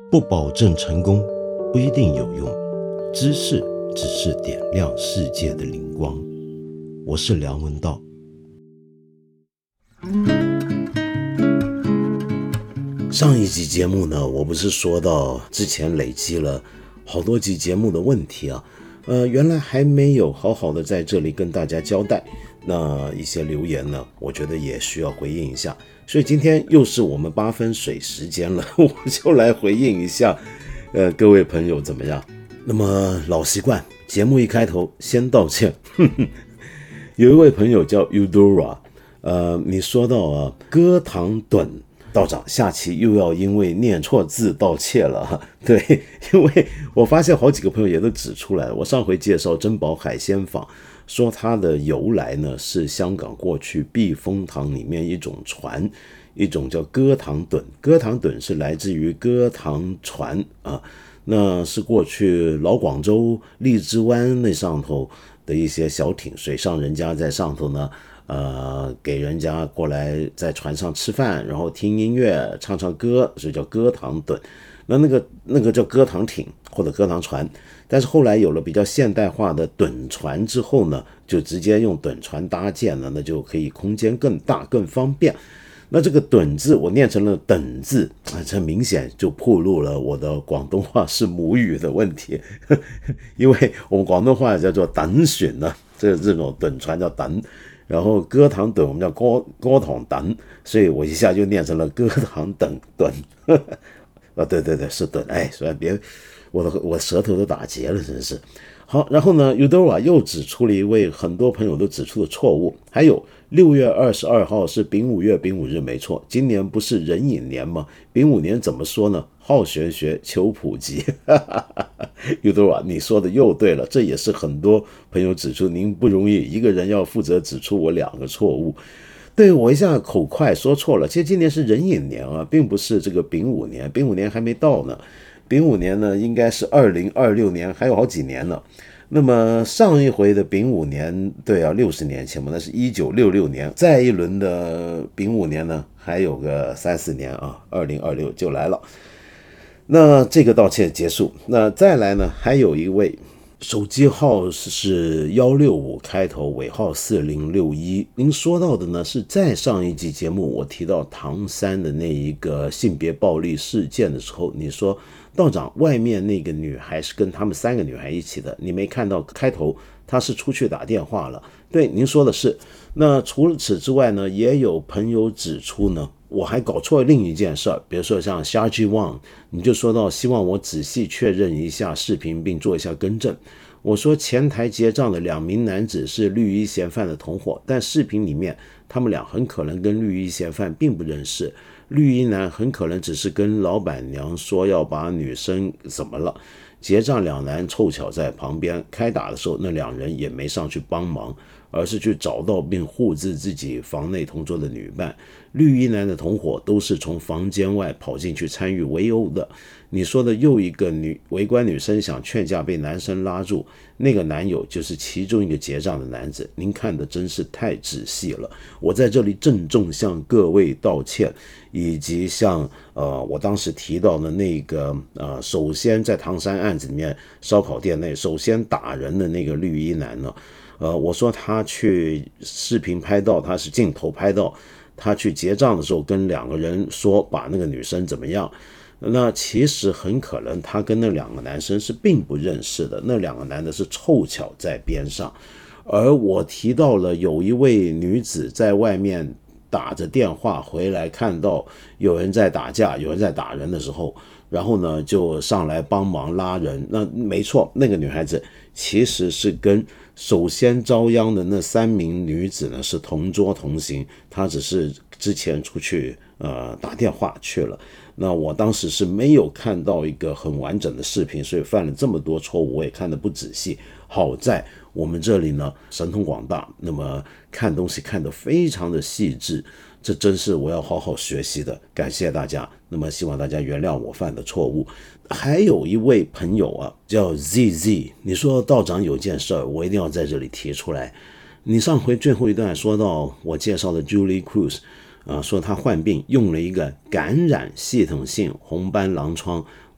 不保证成功，不一定有用，知识只是点亮世界的灵光。我是梁文道。上一集节目呢，我不是说到之前累积了好多集节目的问题啊，原来还没有好好的在这里跟大家交代。那一些留言呢，我觉得也需要回应一下，所以今天又是我们8分水时间了，我就来回应一下，各位朋友怎么样？那么老习惯，节目一开头先道歉。有一位朋友叫 Eudora，你说到啊，歌堂趸道长下期又要因为念错字道歉了。对，因为我发现好几个朋友也都指出来了，我上回介绍珍宝海鲜坊，说它的由来呢是香港过去避风塘里面一种船，一种叫歌堂趸，歌堂趸是来自于歌堂船啊，那是过去老广州荔枝湾那上头的一些小艇，水上人家在上头呢给人家过来在船上吃饭，然后听音乐唱唱歌，所以叫歌堂趸。那个叫歌堂艇或者歌堂船，但是后来有了比较现代化的趸船之后呢，就直接用趸船搭建了，那就可以空间更大更方便。那这个趸字我念成了等字这明显就暴露了我的广东话是母语的问题。因为我们广东话叫做趸船呢，这种趸船叫趸，然后歌堂趸我们叫歌堂趸，所以我一下就念成了歌堂趸。对，是趸，所以别我舌头都打结了，真是。好，然后呢 Eudora 又指出了一位很多朋友都指出的错误，还有6月22号是丙午月丙午日没错，今年不是壬寅年吗？丙午年怎么说呢？好玄学求普及。Eudora 你说的又对了，这也是很多朋友指出，您不容易一个人要负责指出我2个错误。对，我一下口快说错了，其实今年是壬寅年啊，并不是这个丙午年，丙午年还没到呢，丙午年呢应该是2026年，还有好几年呢。那么上一回的丙午年，对啊，60年前嘛，那是1966年，再一轮的丙午年呢，还有个3-4年啊，2026就来了。那这个道歉结束，那再来呢，还有一位手机号是165开头，尾号4061。您说到的呢是在上一集节目我提到唐山的那一个性别暴力事件的时候，你说道长外面那个女孩是跟他们3个女孩一起的，你没看到开头她是出去打电话了。对，您说的是。那除了此之外呢，也有朋友指出呢，我还搞错另一件事儿，比如说像 Shaji Wang， 你就说到希望我仔细确认一下视频并做一下更正。我说前台结账的2名男子是绿衣嫌犯的同伙，但视频里面他们俩很可能跟绿衣嫌犯并不认识，绿衣男很可能只是跟老板娘说要把女生怎么了，结账2男凑巧在旁边，开打的时候那2人也没上去帮忙，而是去找到并护制自己房内同桌的女伴。绿衣男的同伙都是从房间外跑进去参与围殴的。你说的又一个围观女生想劝架被男生拉住，那个男友就是其中一个结账的男子。您看的真是太仔细了，我在这里郑重向各位道歉，以及向我当时提到的那个首先在唐山案子里面烧烤店内首先打人的那个绿衣男呢，我说他去视频拍到，他是镜头拍到他去结账的时候跟2个人说把那个女生怎么样，那其实很可能他跟那2个男生是并不认识的，那2个男的是凑巧在边上。而我提到了有一位女子在外面打着电话回来，看到有人在打架有人在打人的时候，然后呢就上来帮忙拉人。那没错，那个女孩子其实是跟首先遭殃的那3名女子呢是同桌同行，她只是之前出去打电话去了。那我当时是没有看到一个很完整的视频，所以犯了这么多错误我也看得不仔细。好在我们这里呢神通广大，那么看东西看得非常的细致，这真是我要好好学习的，感谢大家。那么希望大家原谅我犯的错误。还有一位朋友啊叫 ZZ， 你说道长有件事儿我一定要在这里提出来。你上回最后一段说到我介绍的 Julie Cruz，说他患病用了一个感染系统性红斑狼疮，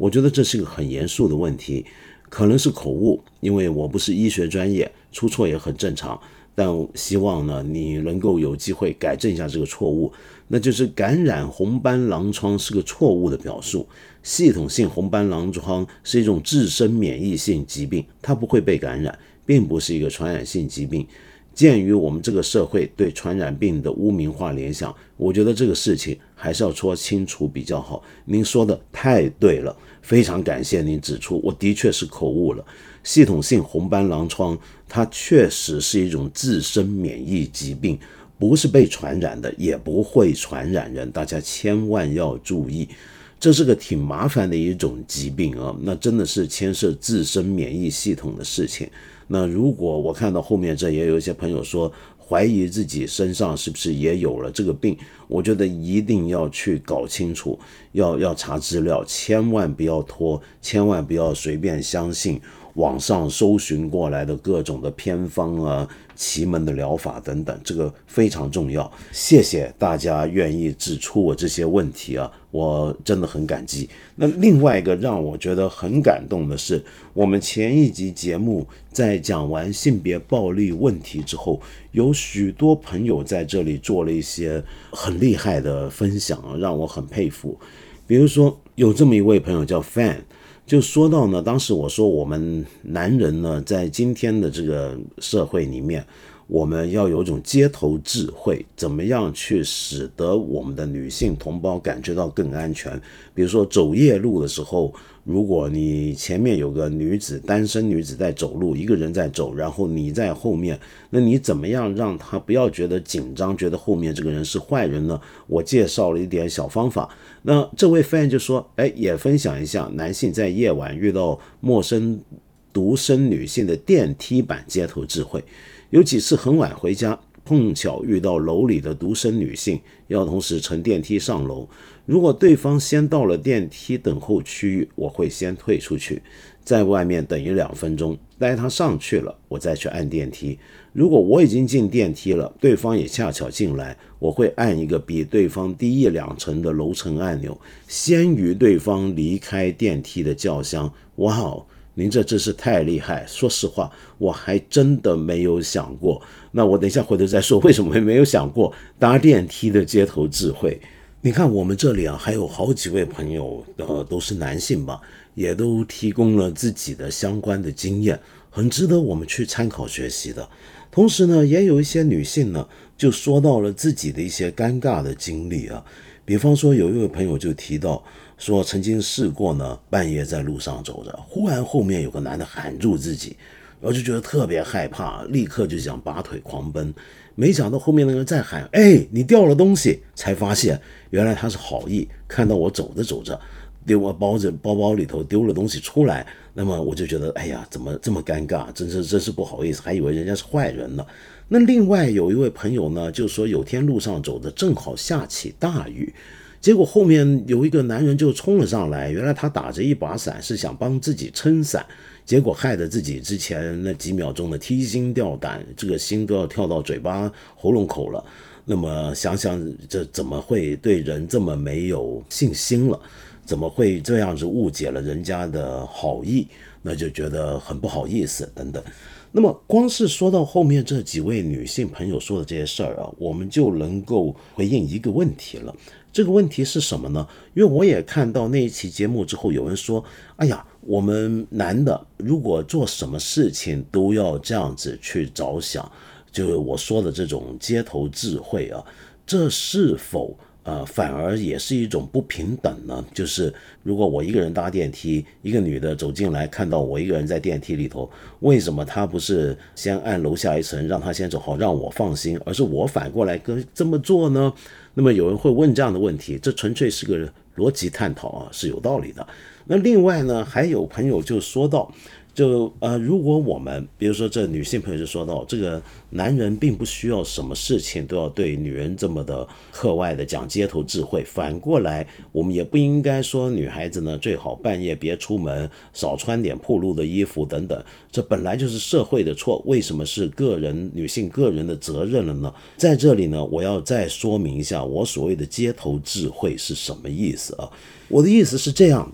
我觉得这是个很严肃的问题，可能是口误，因为我不是医学专业，出错也很正常。但希望呢，你能够有机会改正一下这个错误，那就是感染红斑狼疮是个错误的表述。系统性红斑狼疮是一种自身免疫性疾病，它不会被感染，并不是一个传染性疾病。鉴于我们这个社会对传染病的污名化联想，我觉得这个事情还是要说清楚比较好。您说的太对了，非常感谢您指出，我的确是口误了。系统性红斑狼疮它确实是一种自身免疫疾病，不是被传染的，也不会传染人，大家千万要注意。这是个挺麻烦的一种疾病啊，那真的是牵涉自身免疫系统的事情。那如果我看到后面这也有一些朋友说怀疑自己身上是不是也有了这个病，我觉得一定要去搞清楚，要查资料，千万不要拖，千万不要随便相信网上搜寻过来的各种的偏方啊、奇门的疗法等等，这个非常重要。谢谢大家愿意指出我这些问题啊，我真的很感激。那另外一个让我觉得很感动的是，我们前一集节目在讲完性别暴力问题之后，有许多朋友在这里做了一些很厉害的分享啊，让我很佩服。比如说有这么一位朋友叫 Fan，就说到呢，当时我说我们男人呢，在今天的这个社会里面，我们要有一种街头智慧，怎么样去使得我们的女性同胞感觉到更安全。比如说走夜路的时候，如果你前面有个女子，单身女子在走路，一个人在走，然后你在后面，那你怎么样让她不要觉得紧张，觉得后面这个人是坏人呢？我介绍了一点小方法。那这位 fan 就说，也分享一下男性在夜晚遇到陌生独身女性的电梯版街头智慧。有几次很晚回家，碰巧遇到楼里的独身女性，要同时乘电梯上楼。如果对方先到了电梯等候区域，我会先退出去，在外面等1-2分钟，待他上去了，我再去按电梯。如果我已经进电梯了，对方也恰巧进来，我会按一个比对方低1-2层的楼层按钮，先于对方离开电梯的叫香。哇哦，您这真是太厉害！说实话，我还真的没有想过。那我等一下回头再说，为什么没有想过搭电梯的街头智慧？你看我们这里啊，还有好几位朋友，都是男性吧，也都提供了自己的相关的经验，很值得我们去参考学习的。同时呢，也有一些女性呢，就说到了自己的一些尴尬的经历啊。比方说，有一位朋友就提到说，曾经试过呢，半夜在路上走着，忽然后面有个男的喊住自己，然后就觉得特别害怕，立刻就想拔腿狂奔。没想到后面那个人再喊，你掉了东西，才发现原来他是好意，看到我走着走着丢我包包里头丢了东西出来，那么我就觉得哎呀，怎么这么尴尬，真是不好意思，还以为人家是坏人呢。那另外有一位朋友呢，就说有天路上走着，正好下起大雨，结果后面有一个男人就冲了上来，原来他打着一把伞，是想帮自己撑伞，结果害得自己之前那几秒钟的提心吊胆，这个心都要跳到嘴巴喉咙口了。那么想想这怎么会对人这么没有信心了，怎么会这样子误解了人家的好意，那就觉得很不好意思等等。那么光是说到后面这几位女性朋友说的这些事儿啊，我们就能够回应一个问题了。这个问题是什么呢？因为我也看到那一期节目之后，有人说，哎呀，我们男的如果做什么事情都要这样子去着想，就是我说的这种街头智慧啊，这是否反而也是一种不平等呢？就是如果我一个人搭电梯，一个女的走进来看到我一个人在电梯里头，为什么她不是先按楼下一层让她先走好让我放心，而是我反过来跟这么做呢？那么有人会问这样的问题，这纯粹是个逻辑探讨啊，是有道理的。那另外呢，还有朋友就说到，如果我们比如说这女性朋友就说到，这个男人并不需要什么事情都要对女人这么的课外的讲街头智慧，反过来我们也不应该说女孩子呢最好半夜别出门，少穿点暴露的衣服等等，这本来就是社会的错，为什么是女性个人的责任了呢？在这里呢，我要再说明一下我所谓的街头智慧是什么意思啊？我的意思是这样的，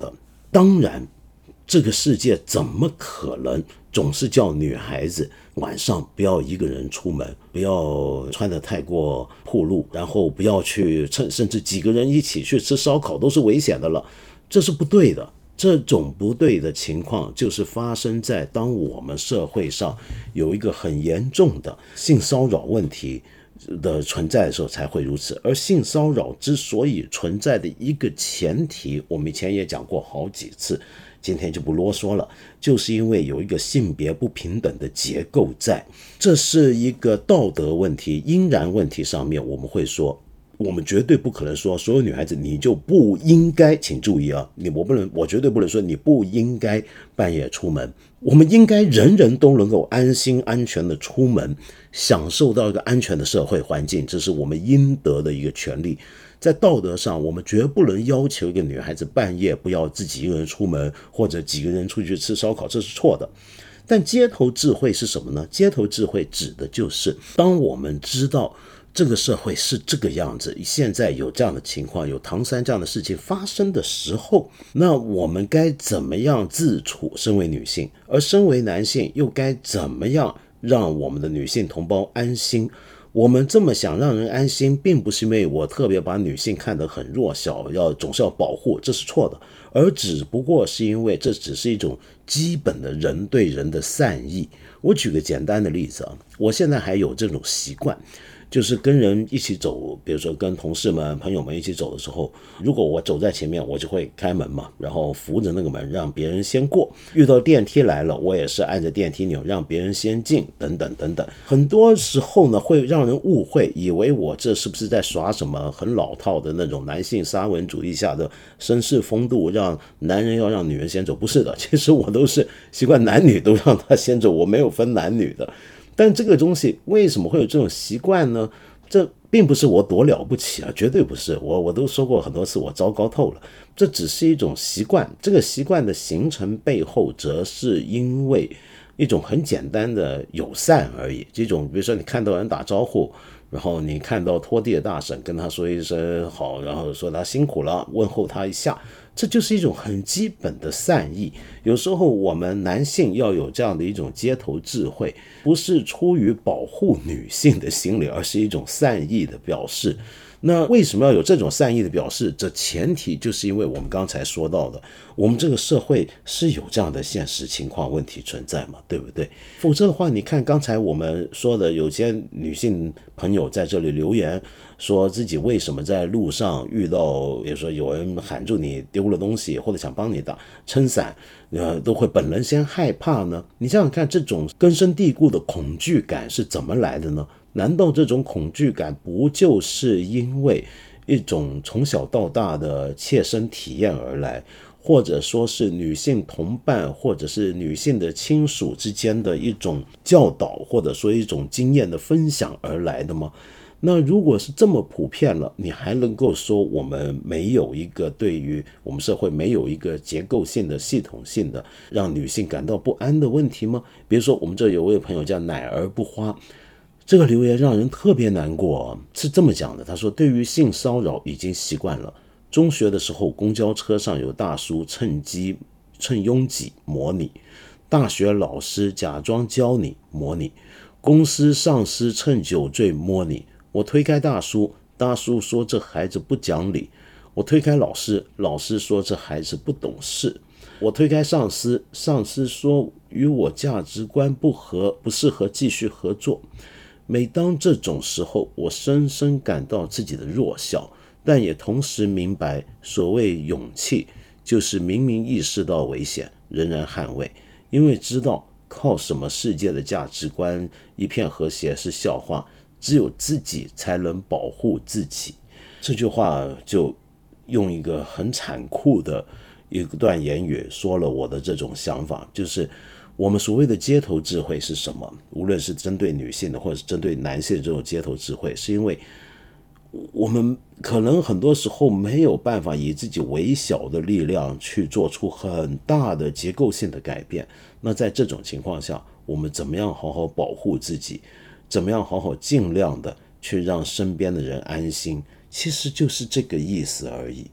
当然这个世界怎么可能总是叫女孩子晚上不要一个人出门，不要穿得太过暴露，然后不要去甚至几个人一起去吃烧烤都是危险的了，这是不对的。这种不对的情况就是发生在当我们社会上有一个很严重的性骚扰问题的存在的时候才会如此。而性骚扰之所以存在的一个前提，我们以前也讲过好几次，今天就不啰嗦了，就是因为有一个性别不平等的结构在，这是一个道德问题、应然问题上面，我们会说我们绝对不可能说所有女孩子你就不应该，请注意啊，我绝对不能说你不应该半夜出门，我们应该人人都能够安心安全的出门，享受到一个安全的社会环境，这是我们应得的一个权利。在道德上，我们绝不能要求一个女孩子半夜不要自己一个人出门，或者几个人出去吃烧烤，这是错的。但街头智慧是什么呢？街头智慧指的就是当我们知道这个社会是这个样子，现在有这样的情况，有唐山这样的事情发生的时候，那我们该怎么样自处？身为女性，而身为男性又该怎么样让我们的女性同胞安心？我们这么想让人安心，并不是因为我特别把女性看得很弱小，总是要保护，这是错的，而只不过是因为这只是一种基本的人对人的善意。我举个简单的例子啊，我现在还有这种习惯，就是跟人一起走，比如说跟同事们朋友们一起走的时候，如果我走在前面，我就会开门嘛，然后扶着那个门让别人先过，遇到电梯来了，我也是按着电梯钮让别人先进，等等等等。很多时候呢会让人误会，以为我这是不是在耍什么很老套的那种男性沙文主义下的绅士风度，让男人要让女人先走。不是的，其实我都是习惯男女都让他先走，我没有分男女的。但这个东西为什么会有这种习惯呢？这并不是我多了不起啊，绝对不是。我都说过很多次，我糟糕透了。这只是一种习惯，这个习惯的形成背后，则是因为一种很简单的友善而已。这种比如说你看到人打招呼，然后你看到拖地的大婶跟他说一声好，然后说他辛苦了，问候他一下，这就是一种很基本的善意。有时候我们男性要有这样的一种街头智慧，不是出于保护女性的心理，而是一种善意的表示。那为什么要有这种善意的表示？这前提就是因为我们刚才说到的，我们这个社会是有这样的现实情况问题存在嘛，对不对？否则的话，你看刚才我们说的，有些女性朋友在这里留言，说自己为什么在路上遇到，比如说有人喊住你丢了东西，或者想帮你打撑伞，都会本能先害怕呢？你想想看，这种根深蒂固的恐惧感是怎么来的呢？难道这种恐惧感不就是因为一种从小到大的切身体验而来，或者说是女性同伴或者是女性的亲属之间的一种教导，或者说一种经验的分享而来的吗？那如果是这么普遍了，你还能够说我们没有一个对于我们社会没有一个结构性的系统性的让女性感到不安的问题吗？比如说我们这有位朋友叫奶儿不花，这个留言让人特别难过，是这么讲的，他说对于性骚扰已经习惯了，中学的时候公交车上有大叔趁拥挤模拟，大学老师假装教你模拟，公司上司趁酒醉摸你，我推开大叔，大叔说这孩子不讲理，我推开老师，老师说这孩子不懂事，我推开上司，上司说与我价值观不合，不适合继续合作。每当这种时候，我深深感到自己的弱小，但也同时明白，所谓勇气，就是明明意识到危险，仍然捍卫，因为知道靠什么世界的价值观一片和谐是笑话，只有自己才能保护自己。这句话就用一个很残酷的一段言语说了我的这种想法，就是我们所谓的街头智慧是什么？无论是针对女性的或者是针对男性的这种街头智慧，是因为我们可能很多时候没有办法以自己微小的力量去做出很大的结构性的改变。那在这种情况下，我们怎么样好好保护自己，怎么样好好尽量的去让身边的人安心，其实就是这个意思而已。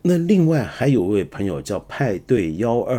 那另外还有位朋友叫派对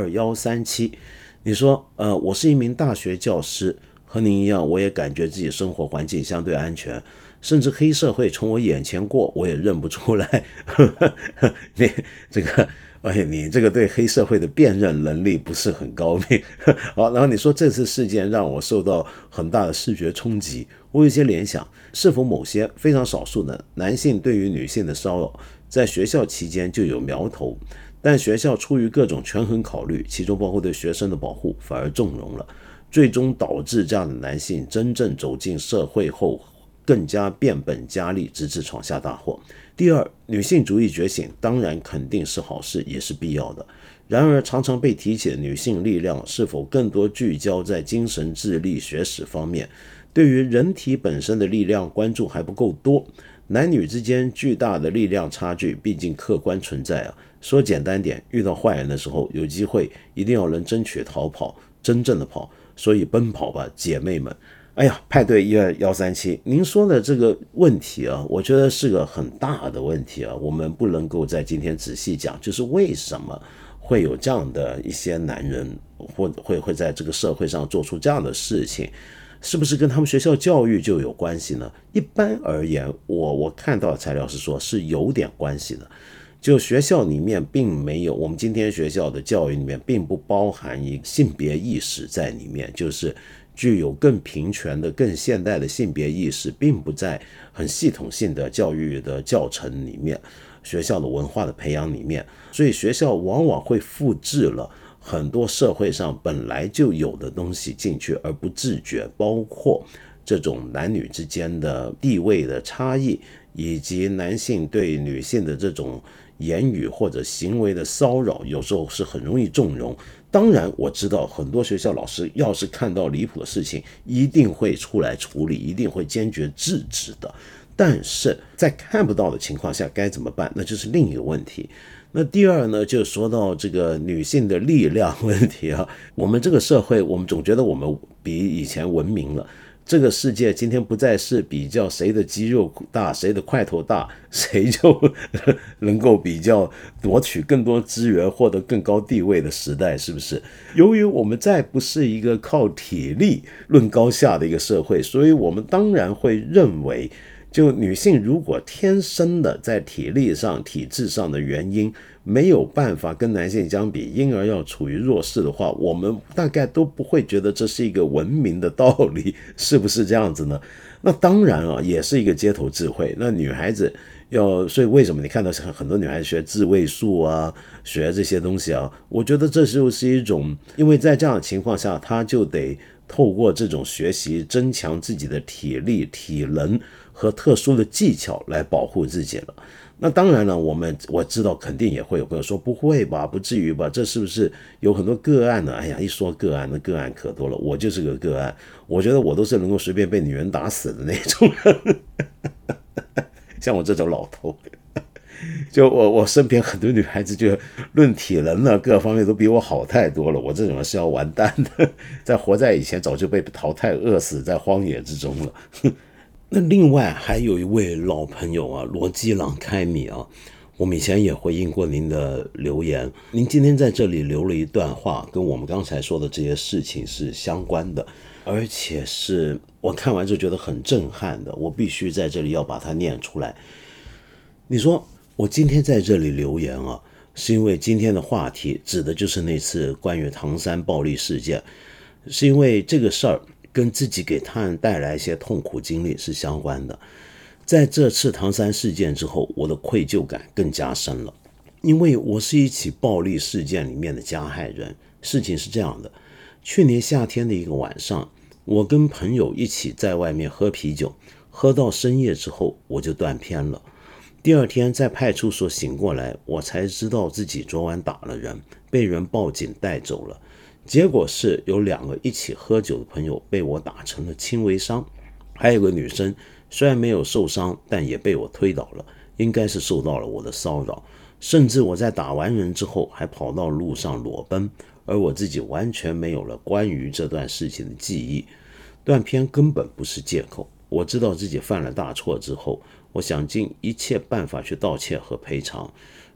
12137，你说我是一名大学教师，和您一样，我也感觉自己生活环境相对安全，甚至黑社会从我眼前过，我也认不出来。你这个，你这个对黑社会的辨认能力不是很高明。好，然后你说这次事件让我受到很大的视觉冲击，我有些联想，是否某些非常少数的男性对于女性的骚扰，在学校期间就有苗头，但学校出于各种权衡考虑，其中包括对学生的保护，反而纵容了，最终导致这样的男性真正走进社会后更加变本加厉，直至闯下大祸。第二，女性主义觉醒当然肯定是好事，也是必要的。然而常常被提起的女性力量是否更多聚焦在精神智力学识方面，对于人体本身的力量关注还不够多。男女之间巨大的力量差距毕竟客观存在啊。说简单点，遇到坏人的时候，有机会一定要能争取逃跑，真正的跑。所以奔跑吧，姐妹们！哎呀，派对12137，您说的这个问题啊，我觉得是个很大的问题啊。我们不能够在今天仔细讲，就是为什么会有这样的一些男人会在这个社会上做出这样的事情，是不是跟他们学校教育就有关系呢？一般而言，我看到的材料是说是有点关系的。就学校里面并没有，我们今天学校的教育里面并不包含一个性别意识在里面，就是具有更平权的、更现代的性别意识，并不在很系统性的教育的教程里面，学校的文化的培养里面，所以学校往往会复制了很多社会上本来就有的东西进去而不自觉，包括这种男女之间的地位的差异，以及男性对女性的这种言语或者行为的骚扰，有时候是很容易纵容。当然我知道很多学校老师要是看到离谱的事情，一定会出来处理，一定会坚决制止的。但是在看不到的情况下该怎么办，那就是另一个问题。那第二呢，就说到这个女性的力量问题啊，我们这个社会，我们总觉得我们比以前文明了。这个世界今天不再是比较谁的肌肉大，谁的块头大，谁就能够比较夺取更多资源，获得更高地位的时代，是不是？由于我们再不是一个靠体力论高下的一个社会，所以我们当然会认为，就女性如果天生的在体力上、体质上的原因没有办法跟男性相比，因而要处于弱势的话，我们大概都不会觉得这是一个文明的道理，是不是这样子呢？那当然啊，也是一个街头智慧。那女孩子所以为什么你看到很多女孩子学自卫术啊，学这些东西啊？我觉得这就是一种，因为在这样的情况下，她就得透过这种学习增强自己的体力、体能和特殊的技巧来保护自己了。那当然了，我知道肯定也会有朋友说不会吧，不至于吧，这是不是有很多个案呢？哎呀，一说个案，那个案可多了，我就是个个案，我觉得我都是能够随便被女人打死的那种人，像我这种老头，就我身边很多女孩子就论体能呢，各方面都比我好太多了，我这种人是要完蛋的，在活在以前早就被淘汰饿死在荒野之中了。那另外还有一位老朋友啊，罗基朗开米啊，我们以前也回应过您的留言，您今天在这里留了一段话，跟我们刚才说的这些事情是相关的，而且是我看完就觉得很震撼的，我必须在这里要把它念出来。你说我今天在这里留言啊，是因为今天的话题指的就是那次关于唐山暴力事件，是因为这个事儿跟自己给他人带来一些痛苦经历是相关的。在这次唐山事件之后，我的愧疚感更加深了，因为我是一起暴力事件里面的加害人。事情是这样的，去年夏天的一个晚上，我跟朋友一起在外面喝啤酒，喝到深夜之后我就断片了。第二天在派出所醒过来，我才知道自己昨晚打了人，被人报警带走了。结果是有2个一起喝酒的朋友被我打成了轻微伤，还有个女生虽然没有受伤，但也被我推倒了，应该是受到了我的骚扰。甚至我在打完人之后还跑到路上裸奔，而我自己完全没有了关于这段事情的记忆。断片根本不是借口，我知道自己犯了大错之后，我想尽一切办法去道歉和赔偿。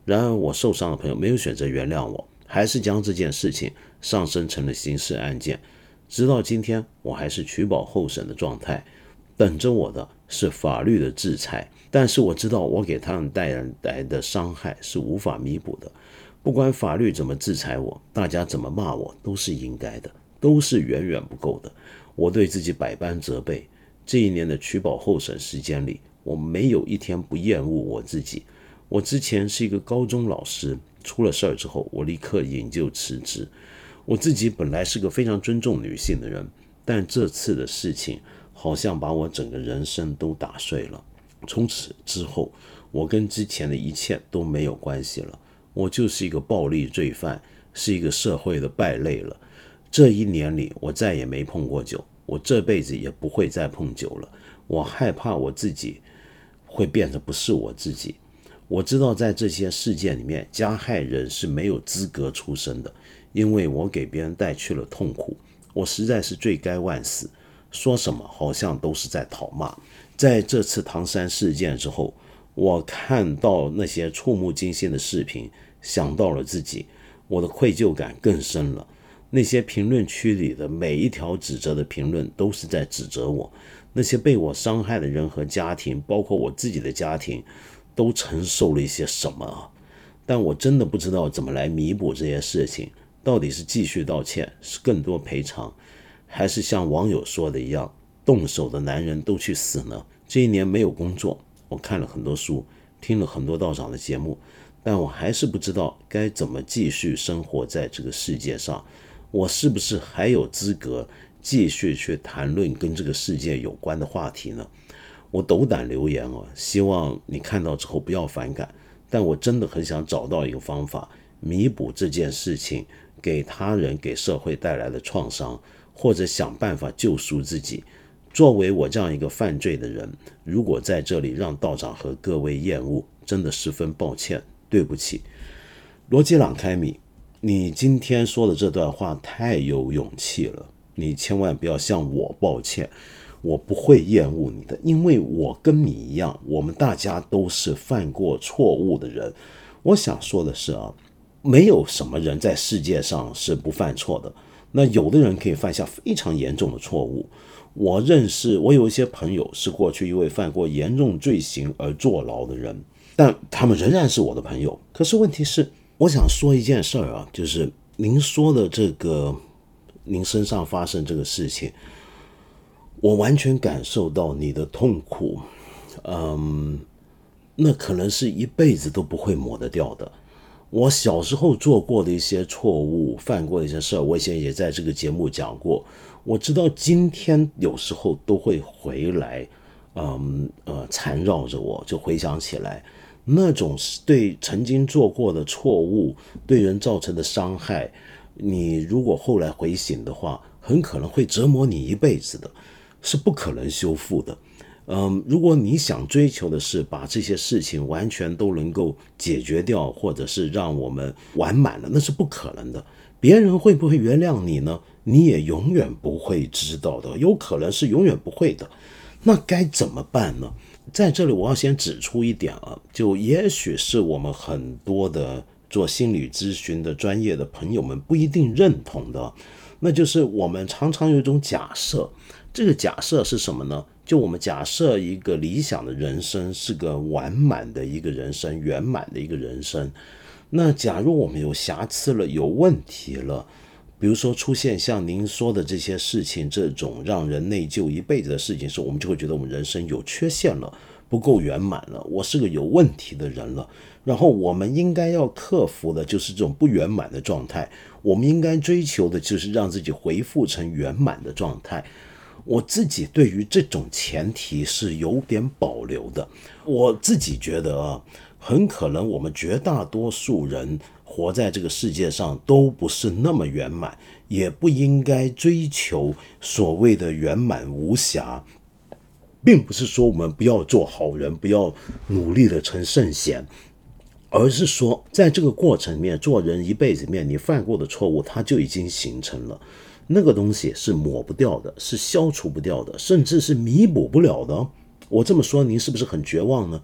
然而我受伤的朋友没有选择原谅我，还是将这件事情上升成了刑事案件。直到今天，我还是取保候审的状态，等着我的是法律的制裁。但是我知道我给他们带来的伤害是无法弥补的，不管法律怎么制裁我，大家怎么骂我，都是应该的，都是远远不够的。我对自己百般责备，这一年的取保候审时间里，我没有一天不厌恶我自己。我之前是一个高中老师，出了事儿之后，我立刻引咎辞职。我自己本来是个非常尊重女性的人，但这次的事情好像把我整个人生都打碎了。从此之后，我跟之前的一切都没有关系了。我就是一个暴力罪犯，是一个社会的败类了。这一年里，我再也没碰过酒，我这辈子也不会再碰酒了。我害怕我自己会变得不是我自己。我知道在这些事件里面，加害人是没有资格出声的，因为我给别人带去了痛苦，我实在是罪该万死，说什么好像都是在讨骂。在这次唐山事件之后，我看到那些触目惊心的视频，想到了自己，我的愧疚感更深了。那些评论区里的每一条指责的评论都是在指责我，那些被我伤害的人和家庭，包括我自己的家庭，都承受了一些什么啊？但我真的不知道怎么来弥补这些事情，到底是继续道歉，是更多赔偿，还是像网友说的一样，动手的男人都去死呢？这一年没有工作，我看了很多书，听了很多道长的节目，但我还是不知道该怎么继续生活在这个世界上。我是不是还有资格继续去谈论跟这个世界有关的话题呢？我斗胆留言希望你看到之后不要反感，但我真的很想找到一个方法弥补这件事情给他人给社会带来的创伤，或者想办法救赎自己。作为我这样一个犯罪的人，如果在这里让道长和各位厌恶，真的十分抱歉，对不起。罗基朗开米，你今天说的这段话太有勇气了，你千万不要向我抱歉，我不会厌恶你的，因为我跟你一样，我们大家都是犯过错误的人。我想说的是没有什么人在世界上是不犯错的，那有的人可以犯下非常严重的错误。我有一些朋友是过去因为犯过严重罪行而坐牢的人，但他们仍然是我的朋友。可是问题是，我想说一件事就是您说的这个，您身上发生这个事情，我完全感受到你的痛苦，那可能是一辈子都不会抹得掉的。我小时候做过的一些错误，犯过的一些事儿，我以前也在这个节目讲过。我知道今天有时候都会回来，缠绕着我，就回想起来那种对曾经做过的错误对人造成的伤害，你如果后来回醒的话，很可能会折磨你一辈子的，是不可能修复的。如果你想追求的是把这些事情完全都能够解决掉，或者是让我们完满了，那是不可能的。别人会不会原谅你呢？你也永远不会知道的，有可能是永远不会的。那该怎么办呢？在这里我要先指出一点就也许是我们很多的做心理咨询的专业的朋友们不一定认同的，那就是我们常常有一种假设。这个假设是什么呢？就我们假设一个理想的人生是个完满的一个人生，圆满的一个人生。那假如我们有瑕疵了，有问题了，比如说出现像您说的这些事情，这种让人内疚一辈子的事情时，我们就会觉得我们人生有缺陷了，不够圆满了，我是个有问题的人了。然后我们应该要克服的就是这种不圆满的状态，我们应该追求的就是让自己恢复成圆满的状态。我自己对于这种前提是有点保留的。我自己觉得很可能我们绝大多数人活在这个世界上都不是那么圆满，也不应该追求所谓的圆满无瑕。并不是说我们不要做好人，不要努力的成圣贤，而是说在这个过程里面，做人一辈子里面你犯过的错误它就已经形成了，那个东西是抹不掉的，是消除不掉的，甚至是弥补不了的。我这么说您是不是很绝望呢？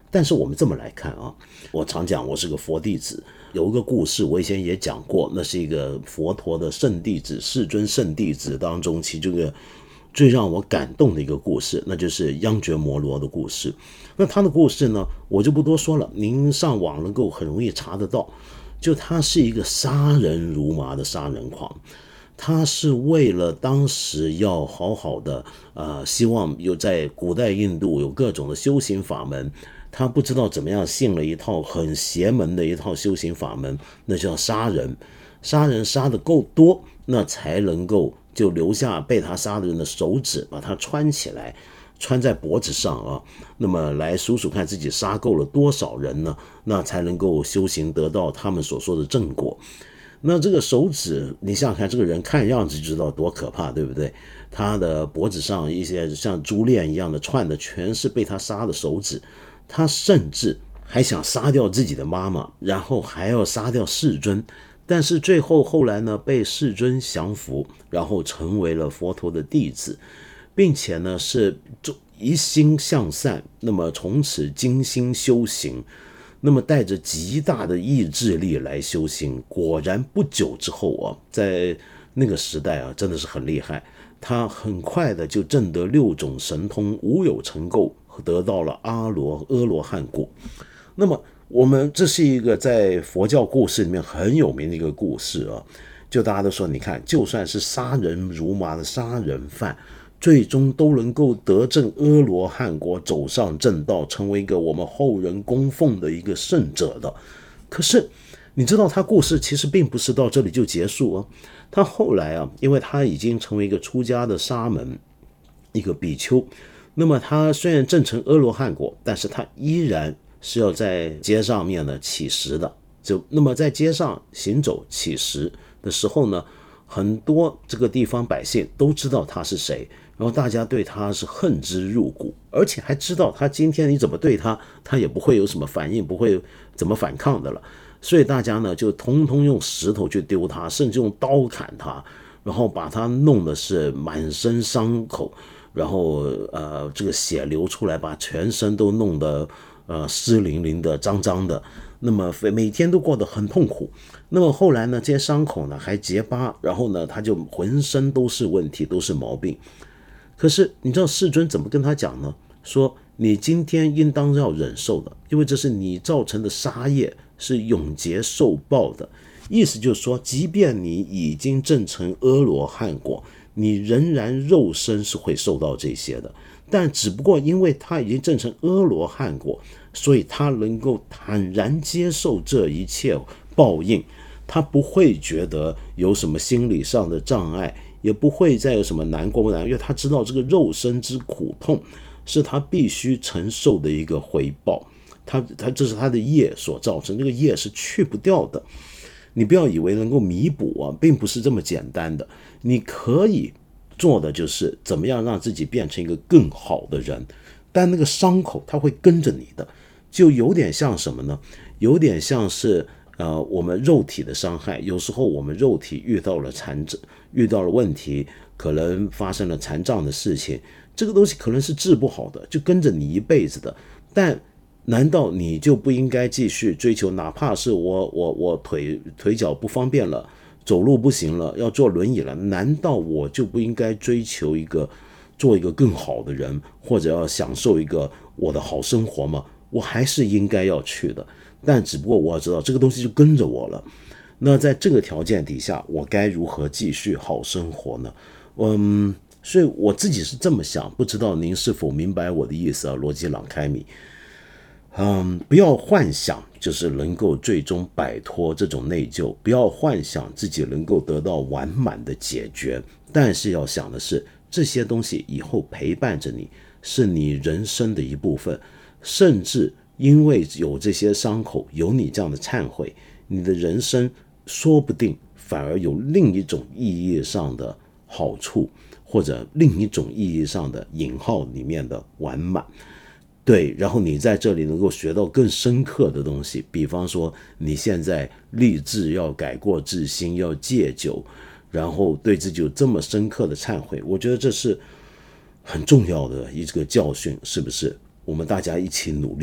但是我们这么来看啊，我常讲我是个佛弟子，有一个故事我以前也讲过，那是一个佛陀的圣弟子，世尊圣弟子当中其中一个最让我感动的一个故事，那就是央觉摩罗的故事。那他的故事呢，我就不多说了，您上网能够很容易查得到。就他是一个杀人如麻的杀人狂，他是为了当时要好好的希望有在古代印度有各种的修行法门，他不知道怎么样信了一套很邪门的一套修行法门，那叫杀人。杀人杀得够多，那才能够就留下被他杀的人的手指，把它穿起来，穿在脖子上啊，那么来数数看自己杀够了多少人呢？那才能够修行得到他们所说的正果。那这个手指，你想想看，这个人看样子就知道多可怕，对不对？他的脖子上一些像珠链一样的串的，全是被他杀的手指。他甚至还想杀掉自己的妈妈，然后还要杀掉世尊。但是后来呢，被世尊降服，然后成为了佛陀的弟子，并且呢是一心向善，那么从此精心修行，那么带着极大的意志力来修行。果然不久之后啊，在那个时代啊，真的是很厉害，他很快的就证得6种神通，无有成垢，得到了阿罗汉果。那么这是一个在佛教故事里面很有名的一个故事啊，就大家都说，你看，就算是杀人如麻的杀人犯，最终都能够得证阿罗汉果，走上正道，成为一个我们后人供奉的一个圣者的。可是你知道他故事其实并不是到这里就结束啊，他后来啊，因为他已经成为一个出家的沙门，一个比丘，那么他虽然证成阿罗汉果，但是他依然是要在街上面呢乞食的。那么在街上行走乞食的时候呢，很多这个地方百姓都知道他是谁，然后大家对他是恨之入骨，而且还知道他今天你怎么对他，他也不会有什么反应，不会怎么反抗的了。所以大家呢就通通用石头去丢他，甚至用刀砍他，然后把他弄的是满身伤口，然后这个血流出来，把全身都弄得湿淋淋的脏脏的，那么每天都过得很痛苦。那么后来呢，这些伤口呢还结疤，然后呢他就浑身都是问题，都是毛病。可是你知道世尊怎么跟他讲呢？说你今天应当要忍受的，因为这是你造成的杀业，是永劫受报的。意思就是说，即便你已经证成阿罗汉果，你仍然肉身是会受到这些的，但只不过因为他已经证成阿罗汉果，所以他能够坦然接受这一切报应，他不会觉得有什么心理上的障碍，也不会再有什么难过不难，因为他知道这个肉身之苦痛是他必须承受的一个回报，这是他的业所造成，这个业是去不掉的。你不要以为能够弥补啊，并不是这么简单的。你可以做的就是怎么样让自己变成一个更好的人，但那个伤口它会跟着你的，就有点像什么呢？有点像是我们肉体的伤害。有时候我们肉体遇到了问题，可能发生了残障的事情，这个东西可能是治不好的，就跟着你一辈子的。但难道你就不应该继续追求，哪怕是我腿脚不方便了，走路不行了，要坐轮椅了，难道我就不应该追求做一个更好的人，或者要享受一个我的好生活吗？我还是应该要去的，但只不过我要知道这个东西就跟着我了。那在这个条件底下，我该如何继续好生活呢？所以我自己是这么想，不知道您是否明白我的意思啊，罗辑朗开米。不要幻想就是能够最终摆脱这种内疚，不要幻想自己能够得到完满的解决，但是要想的是，这些东西以后陪伴着你，是你人生的一部分，甚至因为有这些伤口，有你这样的忏悔，你的人生说不定反而有另一种意义上的好处，或者另一种意义上的引号里面的完满。对，然后你在这里能够学到更深刻的东西，比方说你现在立志要改过自新，要戒酒，然后对自己有这么深刻的忏悔，我觉得这是很重要的一个教训，是不是？我们大家一起努力，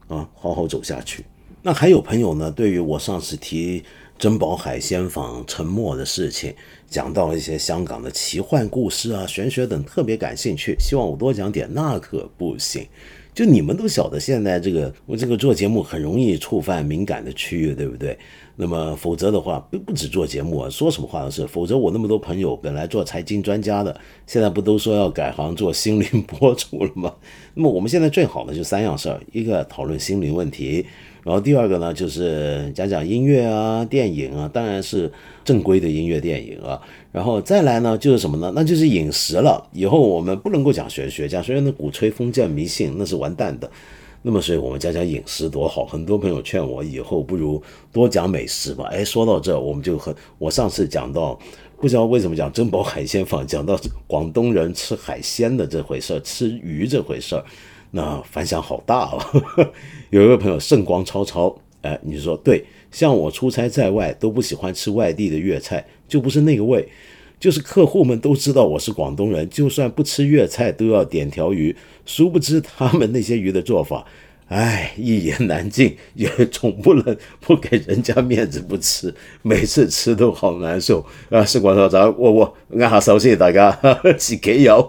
啊，好好走下去。那还有朋友呢，对于我上次提珍宝海鲜坊沉没的事情，讲到一些香港的奇幻故事啊、玄学等特别感兴趣，希望我多讲点，那可不行。就你们都晓得，现在我这个做节目很容易触犯敏感的区域，对不对？那么否则的话，不止做节目啊，说什么话都是。否则我那么多朋友，本来做财经专家的，现在不都说要改行做心灵博主了吗？那么我们现在最好的就三样事儿：一个讨论心灵问题，然后第二个呢就是讲讲音乐啊、电影啊，当然是正规的音乐电影啊。然后再来呢就是什么呢？那就是饮食了。以后我们不能够讲玄学，讲玄学的鼓吹封建迷信，那是完蛋的。那么所以我们讲讲饮食多好，很多朋友劝我以后不如多讲美食吧。说到这我们就我上次讲到，不知道为什么讲珍宝海鲜坊，讲到广东人吃海鲜的这回事，吃鱼这回事，那反响好大哦。有一个朋友圣光超超，你说对，像我出差在外都不喜欢吃外地的粤菜，就不是那个味。就是客户们都知道我是广东人，就算不吃粤菜都要点条鱼，殊不知他们那些鱼的做法，一言难尽，也总不能不给人家面子不吃，每次吃都好难受啊！是广州仔，我握下手先，大家自己有。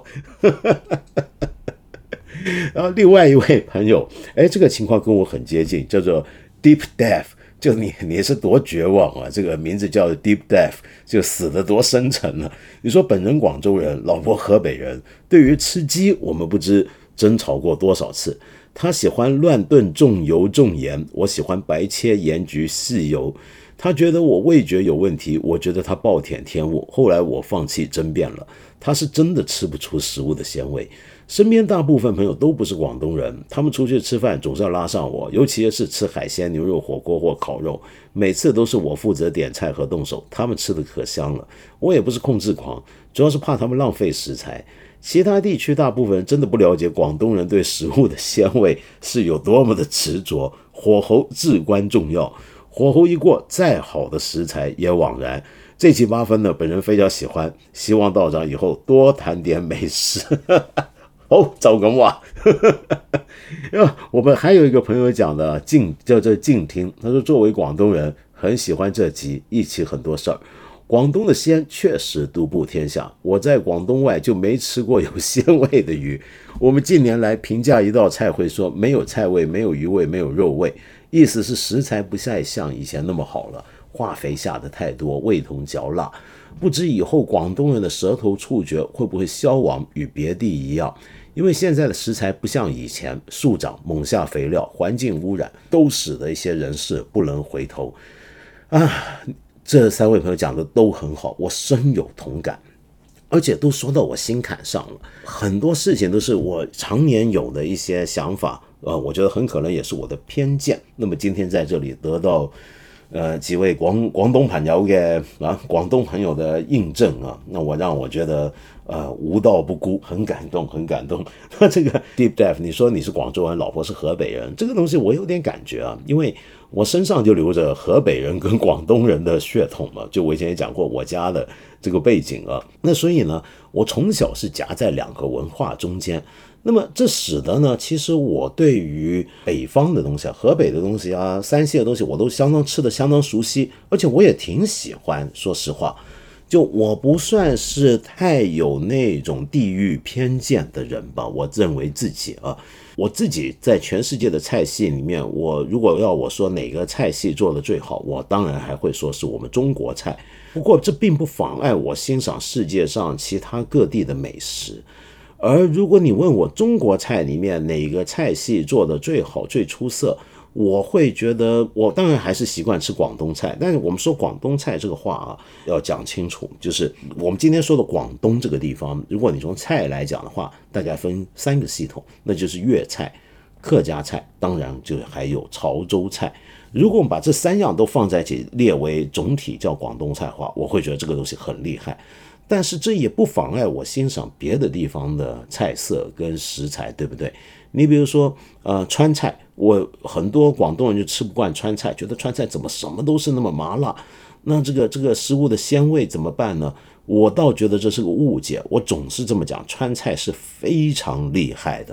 然后另外一位朋友，这个情况跟我很接近，叫做 Deep Death。就你是多绝望啊！这个名字叫 Deep Death， 就死得多深沉啊！你说本人广州人，老婆河北人，对于吃鸡我们不知争吵过多少次。他喜欢乱炖重油重盐，我喜欢白切盐焗细油。他觉得我味觉有问题，我觉得他暴殄天物。后来我放弃争辩了，他是真的吃不出食物的鲜味。身边大部分朋友都不是广东人，他们出去吃饭总是要拉上我，尤其是吃海鲜、牛肉火锅或烤肉，每次都是我负责点菜和动手，他们吃的可香了。我也不是控制狂，主要是怕他们浪费食材。其他地区大部分人真的不了解广东人对食物的鲜味是有多么的执着，火候至关重要，火候一过，再好的食材也枉然。这期8分呢，本人非常喜欢，希望道长以后多谈点美食。就咁話。我们还有一个朋友讲的叫做静听，他说作为广东人很喜欢这集，一起很多事儿。广东的鲜确实独步天下，我在广东外就没吃过有鲜味的鱼。我们近年来评价一道菜会说没有菜味、没有鱼味、没有肉味，意思是食材不再像以前那么好了，化肥下的太多，味同嚼蜡。不知以后广东人的舌头触觉会不会消亡，与别地一样？因为现在的食材不像以前，速长猛下肥料，环境污染都使得一些人士不能回头这3位朋友讲的都很好，我深有同感，而且都说到我心坎上了。很多事情都是我常年有的一些想法，我觉得很可能也是我的偏见。那么今天在这里得到几位广东朋友的印证啊，那让我觉得无道不孤，很感动。那这个 Deep Death， 你说你是广州人，老婆是河北人，这个东西我有点感觉啊，因为我身上就流着河北人跟广东人的血统嘛，就我以前也讲过我家的这个背景啊，那所以呢，我从小是夹在2个文化中间。那么这使得呢，其实我对于北方的东西河北的东西啊、山西的东西，我都吃得相当熟悉，而且我也挺喜欢。说实话，就我不算是太有那种地域偏见的人吧，我认为自己我自己在全世界的菜系里面，我如果要我说哪个菜系做得最好，我当然还会说是我们中国菜。不过这并不妨碍我欣赏世界上其他各地的美食。而如果你问我中国菜里面哪个菜系做得最好最出色，我会觉得我当然还是习惯吃广东菜。但是我们说广东菜这个话要讲清楚，就是我们今天说的广东这个地方，如果你从菜来讲的话，大概分3个系统，那就是粤菜、客家菜，当然就还有潮州菜。如果我们把这3样都放在一起列为总体叫广东菜的话，我会觉得这个东西很厉害。但是这也不妨碍我欣赏别的地方的菜色跟食材，对不对？你比如说川菜，我很多广东人就吃不惯川菜，觉得川菜怎么什么都是那么麻辣，那这个食物的鲜味怎么办呢？我倒觉得这是个误解，我总是这么讲，川菜是非常厉害的。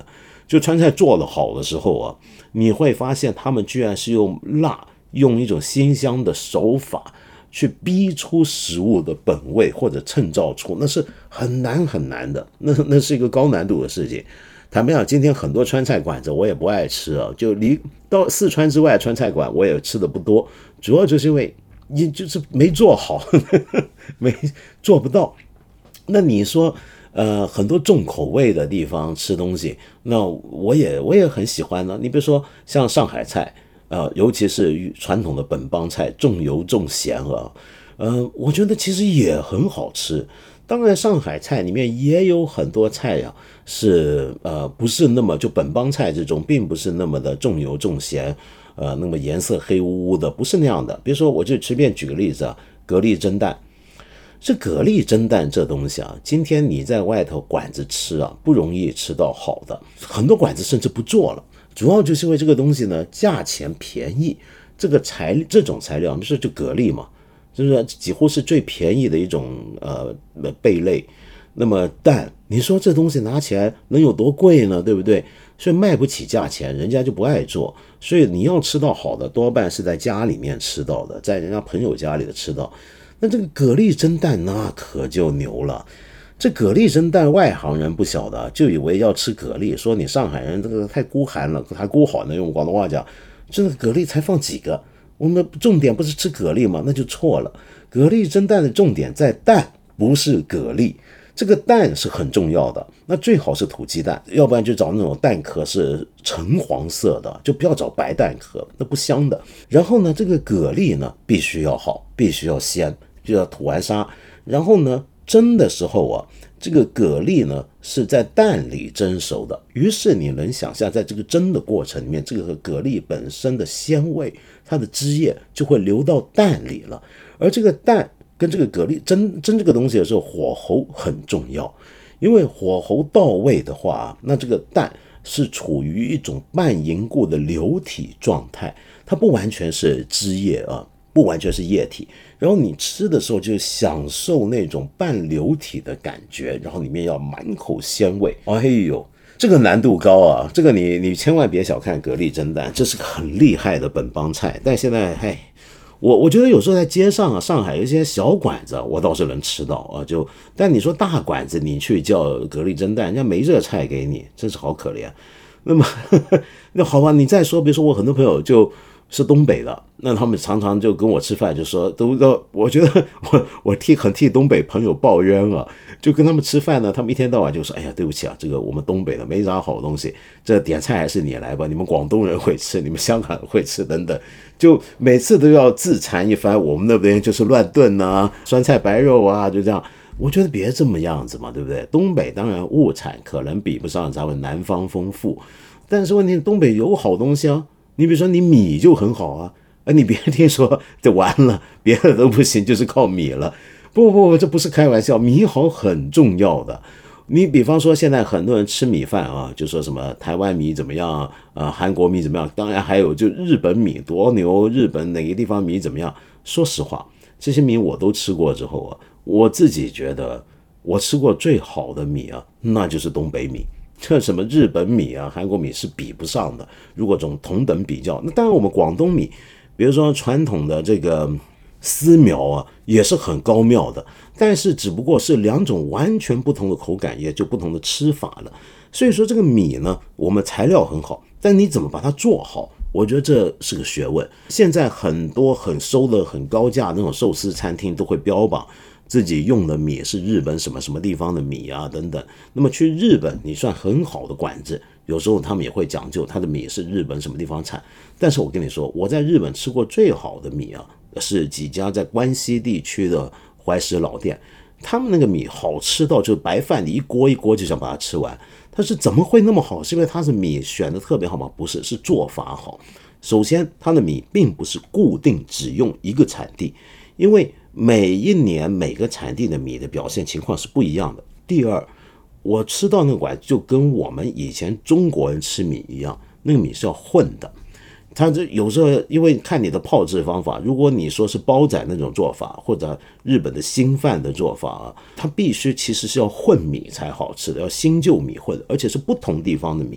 就川菜做得好的时候啊，你会发现他们居然是用辣，用一种辛香的手法去逼出食物的本味或者衬照出，那是很难很难的，那是一个高难度的事情。坦白讲，今天很多川菜馆子我也不爱吃啊，就离到四川之外川菜馆我也吃的不多，主要就是因为你就是没做好，没做不到。那你说，很多重口味的地方吃东西，那我也很喜欢呢。你比如说像上海菜，尤其是传统的本帮菜，重油重咸啊，我觉得其实也很好吃。当然，上海菜里面也有很多菜呀，是不是那么就本帮菜这种，并不是那么的重油重咸，那么颜色黑乎乎的，不是那样的。比如说，我就随便举个例子啊，蛤蜊蒸蛋。这蛤蜊蒸蛋这东西啊，今天你在外头馆子吃啊，不容易吃到好的，很多馆子甚至不做了。主要就是因为这个东西呢，价钱便宜，这种材料，比如说就蛤蜊嘛，就是几乎是最便宜的一种贝类。那么蛋，你说这东西拿起来能有多贵呢？对不对？所以卖不起价钱，人家就不爱做。所以你要吃到好的，多半是在家里面吃到的，在人家朋友家里的吃到。那这个蛤蜊蒸蛋那可就牛了。这蛤蜊蒸蛋，外行人不晓得，就以为要吃蛤蜊，说你上海人这个太孤寒了，还孤好呢，用广东话讲，这个蛤蜊才放几个，我们的重点不是吃蛤蜊吗？那就错了。蛤蜊蒸蛋的重点在蛋，不是蛤蜊。这个蛋是很重要的，那最好是土鸡蛋，要不然就找那种蛋壳是橙黄色的，就不要找白蛋壳，那不香的。然后呢，这个蛤蜊呢必须要好，必须要鲜，就要吐完沙。然后呢，蒸的时候啊，这个蛤蜊呢是在蛋里蒸熟的，于是你能想象，在这个蒸的过程里面，这个蛤蜊本身的鲜味，它的汁液就会流到蛋里了，而这个蛋跟这个蛤蜊蒸这个东西的时候，火候很重要，因为火候到位的话，那这个蛋是处于一种半凝固的流体状态，它不完全是汁液啊，不完全是液体。然后你吃的时候就享受那种半流体的感觉，然后里面要满口鲜味。哎呦，这个难度高啊！这个你千万别小看蛤蜊蒸蛋，这是个很厉害的本帮菜。但现在我觉得有时候在街上啊，上海有一些小馆子，我倒是能吃到啊。但你说大馆子，你去叫蛤蜊蒸蛋，人家没这菜给你，真是好可怜。那么那好吧，你再说，比如说我很多朋友就是东北的，那他们常常就跟我吃饭，就说我觉得我很替东北朋友抱冤啊，就跟他们吃饭呢，他们一天到晚就说，哎呀，对不起啊，这个我们东北的没啥好东西，这点菜还是你来吧，你们广东人会吃，你们香港人会吃等等，就每次都要自残一番，我们那边就是乱炖啊，酸菜白肉啊，就这样。我觉得别这么样子嘛，对不对？东北当然物产可能比不上咱们南方丰富，但是问题东北有好东西啊。你比如说你米就很好啊，你别听说这完了，别的都不行，就是靠米了。不，这不是开玩笑，米好很重要的。你比方说现在很多人吃米饭啊，就说什么台湾米怎么样，韩国米怎么样，当然还有就日本米多牛，日本哪个地方米怎么样。说实话，这些米我都吃过之后啊，我自己觉得我吃过最好的米啊，那就是东北米。这什么日本米啊、韩国米是比不上的。如果同等比较，那当然我们广东米，比如说传统的这个丝苗啊，也是很高妙的，但是只不过是两种完全不同的口感，也就不同的吃法了。所以说这个米呢，我们材料很好，但你怎么把它做好，我觉得这是个学问。现在很多收的很高价那种寿司餐厅都会标榜自己用的米是日本什么什么地方的米啊等等。那么去日本你算很好的馆子，有时候他们也会讲究他的米是日本什么地方产。但是我跟你说，我在日本吃过最好的米啊，是几家在关西地区的怀石老店，他们那个米好吃到就白饭你一锅一锅就想把它吃完。但是怎么会那么好？是因为它是米选的特别好吗？不是，是做法好。首先它的米并不是固定只用一个产地，因为每一年每个产地的米的表现情况是不一样的。第二，我吃到那个馆就跟我们以前中国人吃米一样，那个米是要混的。它这有时候因为看你的泡制方法，如果你说是煲仔那种做法，或者日本的新饭的做法啊，它必须其实是要混米才好吃的，要新旧米混，而且是不同地方的米。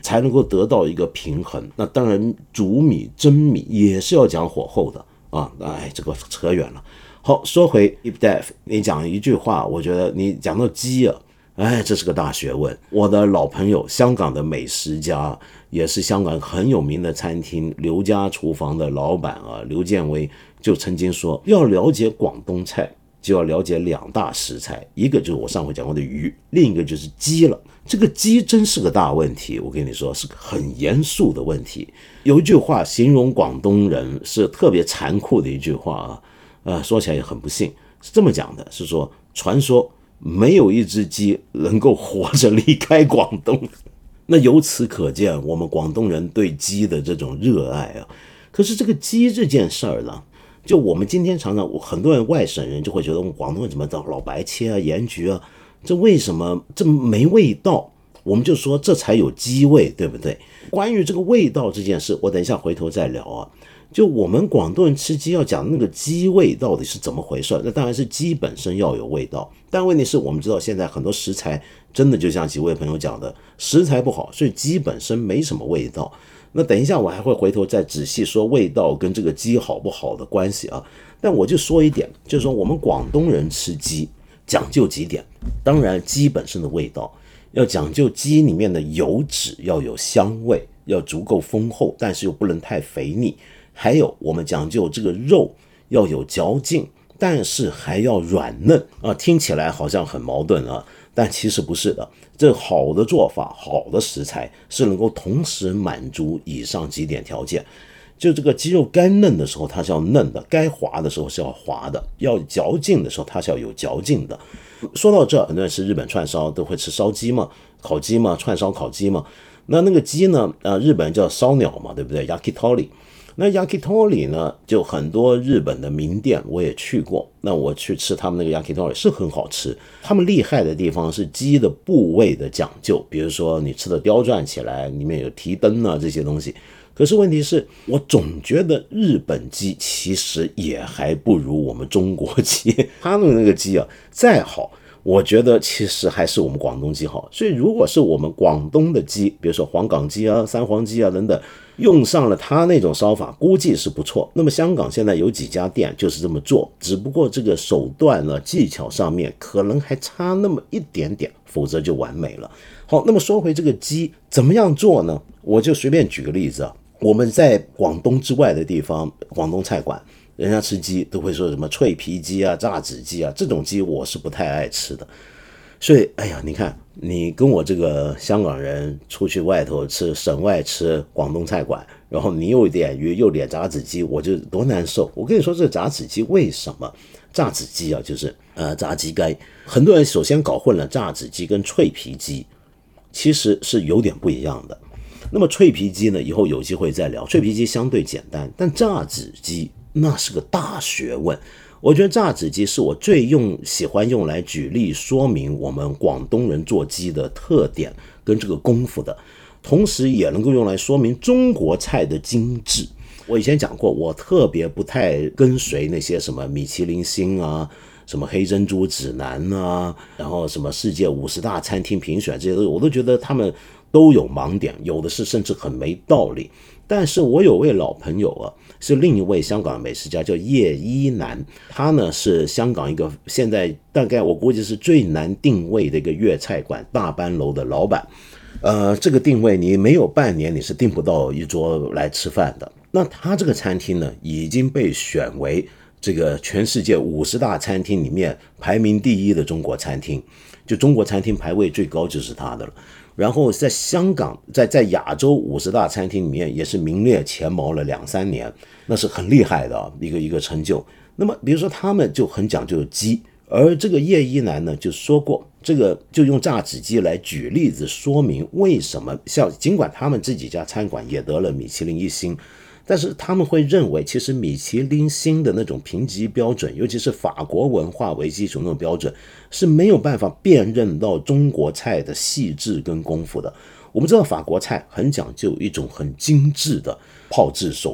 才能够得到一个平衡。那当然煮米蒸米也是要讲火候的啊，这个扯远了。好，说回 Deep Dive， 你讲一句话，我觉得你讲到鸡啊，这是个大学问。我的老朋友，香港的美食家，也是香港很有名的餐厅刘家厨房的老板刘建威就曾经说，要了解广东菜，就要了解2大食材，一个就是我上回讲过的鱼，另一个就是鸡了。这个鸡真是个大问题，我跟你说是个很严肃的问题。有一句话形容广东人是特别残酷的一句话说起来也很不幸，是这么讲的，是说传说没有一只鸡能够活着离开广东。那由此可见我们广东人对鸡的这种热爱可是这个鸡这件事儿呢，就我们今天常常很多人外省人就会觉得我们广东人怎么老白切盐焗这为什么这么没味道？我们就说这才有鸡味，对不对？关于这个味道这件事，我等一下回头再聊就我们广东人吃鸡要讲那个鸡味到底是怎么回事，那当然是鸡本身要有味道，但问题是我们知道现在很多食材真的就像几位朋友讲的，食材不好，所以鸡本身没什么味道。那等一下我还会回头再仔细说味道跟这个鸡好不好的关系但我就说一点，就是说我们广东人吃鸡讲究几点，当然鸡本身的味道要讲究鸡里面的油脂要有香味，要足够丰厚，但是又不能太肥腻。还有我们讲究这个肉要有嚼劲，但是还要软嫩听起来好像很矛盾但其实不是的。这好的做法，好的食材是能够同时满足以上几点条件。就这个鸡肉该嫩的时候它是要嫩的，该滑的时候是要滑的，要嚼劲的时候它是要有嚼劲的。说到这，很多人吃日本串烧都会吃烧鸡嘛，烤鸡嘛，串烧烤鸡嘛。那个鸡呢日本人叫烧鸟嘛，对不对？ Yakitori。那 Yakitori 呢，就很多日本的名店我也去过，那我去吃他们那个 Yakitori 是很好吃。他们厉害的地方是鸡的部位的讲究，比如说你吃的刁钻起来，里面有提灯这些东西。可是问题是我总觉得日本鸡其实也还不如我们中国鸡，他们那个鸡再好，我觉得其实还是我们广东鸡好。所以如果是我们广东的鸡，比如说黄冈鸡三黄鸡等等，用上了他那种烧法，估计是不错。那么香港现在有几家店就是这么做，只不过这个手段技巧上面可能还差那么一点点，否则就完美了。好，那么说回这个鸡怎么样做呢？我就随便举个例子我们在广东之外的地方，广东菜馆人家吃鸡都会说什么脆皮鸡炸子鸡这种鸡我是不太爱吃的。所以你看你跟我这个香港人出去外头吃，省外吃广东菜馆，然后你又点鱼又点炸子鸡，我就多难受。我跟你说这炸子鸡为什么？炸子鸡就是炸鸡肝。很多人首先搞混了炸子鸡跟脆皮鸡，其实是有点不一样的。那么脆皮鸡呢，以后有机会再聊。脆皮鸡相对简单，但炸子鸡那是个大学问。我觉得炸子鸡是我最喜欢用来举例说明我们广东人做鸡的特点跟这个功夫的，同时也能够用来说明中国菜的精致。我以前讲过，我特别不太跟随那些什么米其林星什么黑珍珠指南然后什么世界50大餐厅评选这些东西，我都觉得他们都有盲点，有的是甚至很没道理。但是我有位老朋友是另一位香港的美食家，叫叶一南。他呢是香港一个现在大概我估计是最难定位的一个粤菜馆大班楼的老板。这个定位你没有半年你是订不到一桌来吃饭的。那他这个餐厅呢已经被选为这个全世界50大餐厅里面排名第一的中国餐厅，就中国餐厅排位最高就是他的了。然后在香港在亚洲50大餐厅里面也是名列前茅了2-3年，那是很厉害的一个成就。那么比如说他们就很讲究鸡，而这个叶一南呢就说过，这个就用炸子鸡来举例子说明为什么尽管他们自己家餐馆也得了米其林1星，但是他们会认为其实米其林星的那种评级标准，尤其是法国文化为基础那种标准，是没有办法辨认到中国菜的细致跟功夫的。我们知道法国菜很讲究一种很精致的炮制手段，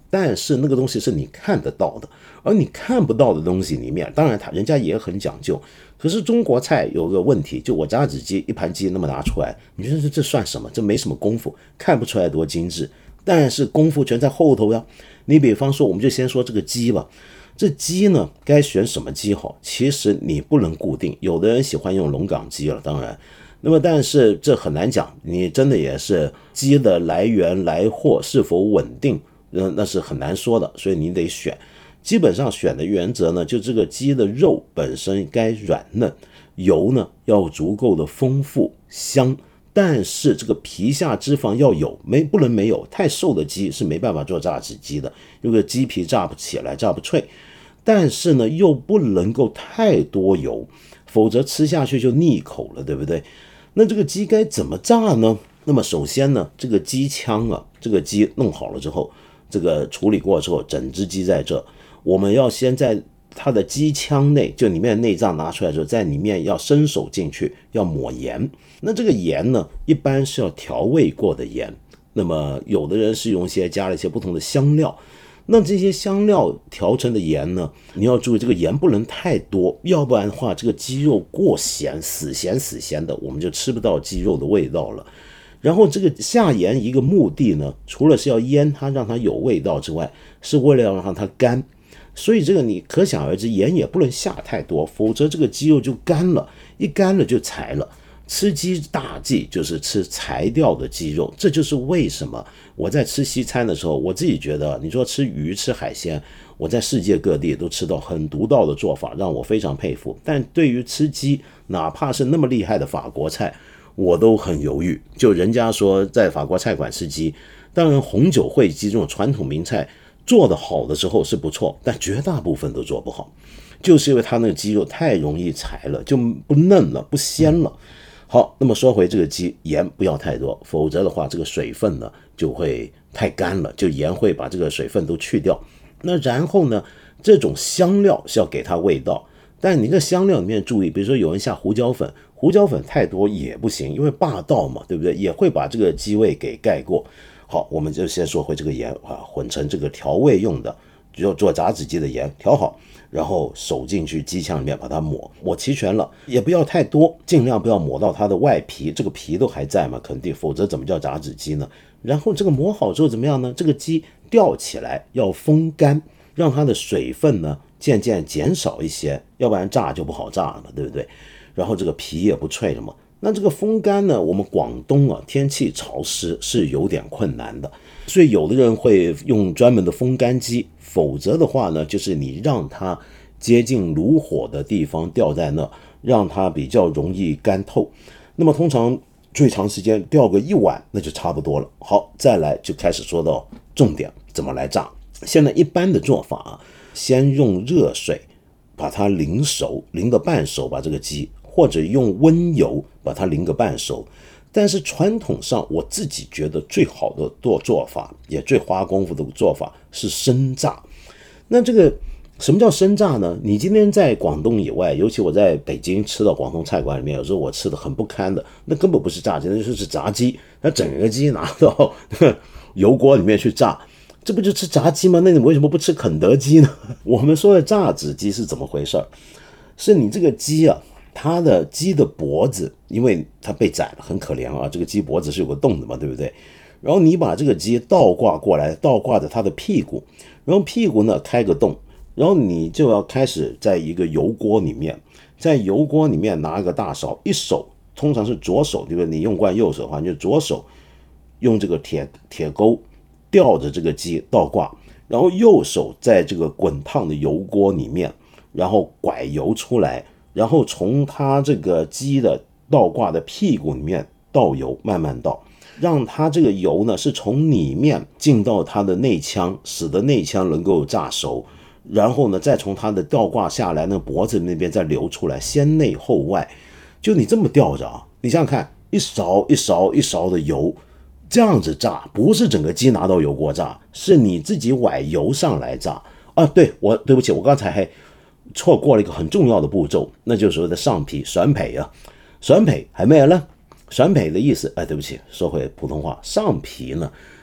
但是那个东西是你看得到的，而你看不到的东西里面，当然人家也很讲究。可是中国菜有个问题，就我炸子鸡一盘鸡那么拿出来，你说这算什么？这没什么功夫，看不出来多精致。但是功夫全在后头呀。你比方说，我们就先说这个鸡吧。这鸡呢，该选什么鸡好？其实你不能固定，有的人喜欢用龙岗鸡了，当然，那么但是这很难讲，你真的也是鸡的来源来货是否稳定，那是很难说的，所以你得选。基本上选的原则呢，就这个鸡的肉本身该软嫩，油呢要足够的丰富香，但是这个皮下脂肪要有，不能没有。太瘦的鸡是没办法做炸子鸡的，因为鸡皮炸不起来，炸不脆。但是呢，又不能够太多油，否则吃下去就腻口了，对不对？那这个鸡该怎么炸呢？那么首先呢，这个鸡腔啊，这个鸡弄好了之后，这个处理过之后，整只鸡在这，我们要先在它的鸡腔内，就里面的内脏拿出来之后，在里面要伸手进去，要抹盐。那这个盐呢，一般是要调味过的盐。那么有的人是加了一些不同的香料。那这些香料调成的盐呢，你要注意这个盐不能太多，要不然的话这个鸡肉过咸，死咸的，我们就吃不到鸡肉的味道了。然后这个下盐一个目的呢，除了是要腌它让它有味道之外，是为了要让它干。所以这个你可想而知，盐也不能下太多，否则这个鸡肉就干了，一干了就柴了。吃鸡大忌就是吃柴掉的鸡肉，这就是为什么我在吃西餐的时候，我自己觉得，你说吃鱼吃海鲜，我在世界各地都吃到很独到的做法，让我非常佩服。但对于吃鸡，哪怕是那么厉害的法国菜，我都很犹豫。就人家说在法国菜馆吃鸡，当然红酒烩鸡这种传统名菜做得好的时候是不错，但绝大部分都做不好，就是因为它那个鸡肉太容易柴了，就不嫩了，不鲜了。好，那么说回这个鸡，盐不要太多，否则的话这个水分呢就会太干了，就盐会把这个水分都去掉。那然后呢，这种香料是要给它味道，但你这香料里面注意，比如说有人下胡椒粉，胡椒粉太多也不行，因为霸道嘛，对不对？也会把这个鸡味给盖过。好，我们就先说回这个盐啊，混成这个调味用的，就做炸子鸡的盐调好，然后手进去鸡腔里面把它抹齐全了，也不要太多，尽量不要抹到它的外皮，这个皮都还在嘛，肯定，否则怎么叫炸子鸡呢？然后这个抹好之后怎么样呢？这个鸡吊起来要风干，让它的水分呢渐渐减少一些，要不然炸就不好炸了嘛，对不对？然后这个皮也不脆了嘛。那这个风干呢，我们广东啊天气潮湿是有点困难的，所以有的人会用专门的风干机，否则的话呢，就是你让它接近炉火的地方吊在那，让它比较容易干透。那么通常最长时间吊个1晚那就差不多了。好，再来就开始说到重点，怎么来炸。现在一般的做法啊，先用热水把它淋熟，淋个半熟，把这个鸡，或者用温油把它淋个半熟。但是传统上我自己觉得最好的做法，也最花功夫的做法是生炸。那这个什么叫生炸呢？你今天在广东以外，尤其我在北京吃到广东菜馆里面，有时候我吃的很不堪的，那根本不是炸鸡，那就是炸鸡，那整个鸡拿到油锅里面去炸，这不就吃炸鸡吗？那你为什么不吃肯德基呢？我们说的炸子鸡是怎么回事？是你这个鸡啊，它的鸡的脖子，因为它被宰了，很可怜啊，这个鸡脖子是有个洞的嘛，对不对？然后你把这个鸡倒挂过来，倒挂着它的屁股，然后屁股呢开个洞，然后你就要开始在一个油锅里面，在油锅里面拿个大勺，一手通常是左手，对不对？你用惯右手的话，你就左手用这个铁钩吊着这个鸡倒挂，然后右手在这个滚烫的油锅里面，然后拐油出来，然后从它这个鸡的倒挂的屁股里面倒油，慢慢倒，让它这个油呢是从里面进到它的内腔，使得内腔能够炸熟，然后呢再从它的倒挂下来那脖子那边再流出来，先内后外。就你这么吊着啊，你想想看，一勺一勺一勺的油这样子炸，不是整个鸡拿到油锅炸，是你自己崴油上来炸啊。对不起，我刚才还错过了一个很重要的步骤，那就是所谓的上皮选皮啊。选皮还没了，选皮的意思，对不起，说回普通话，上皮呢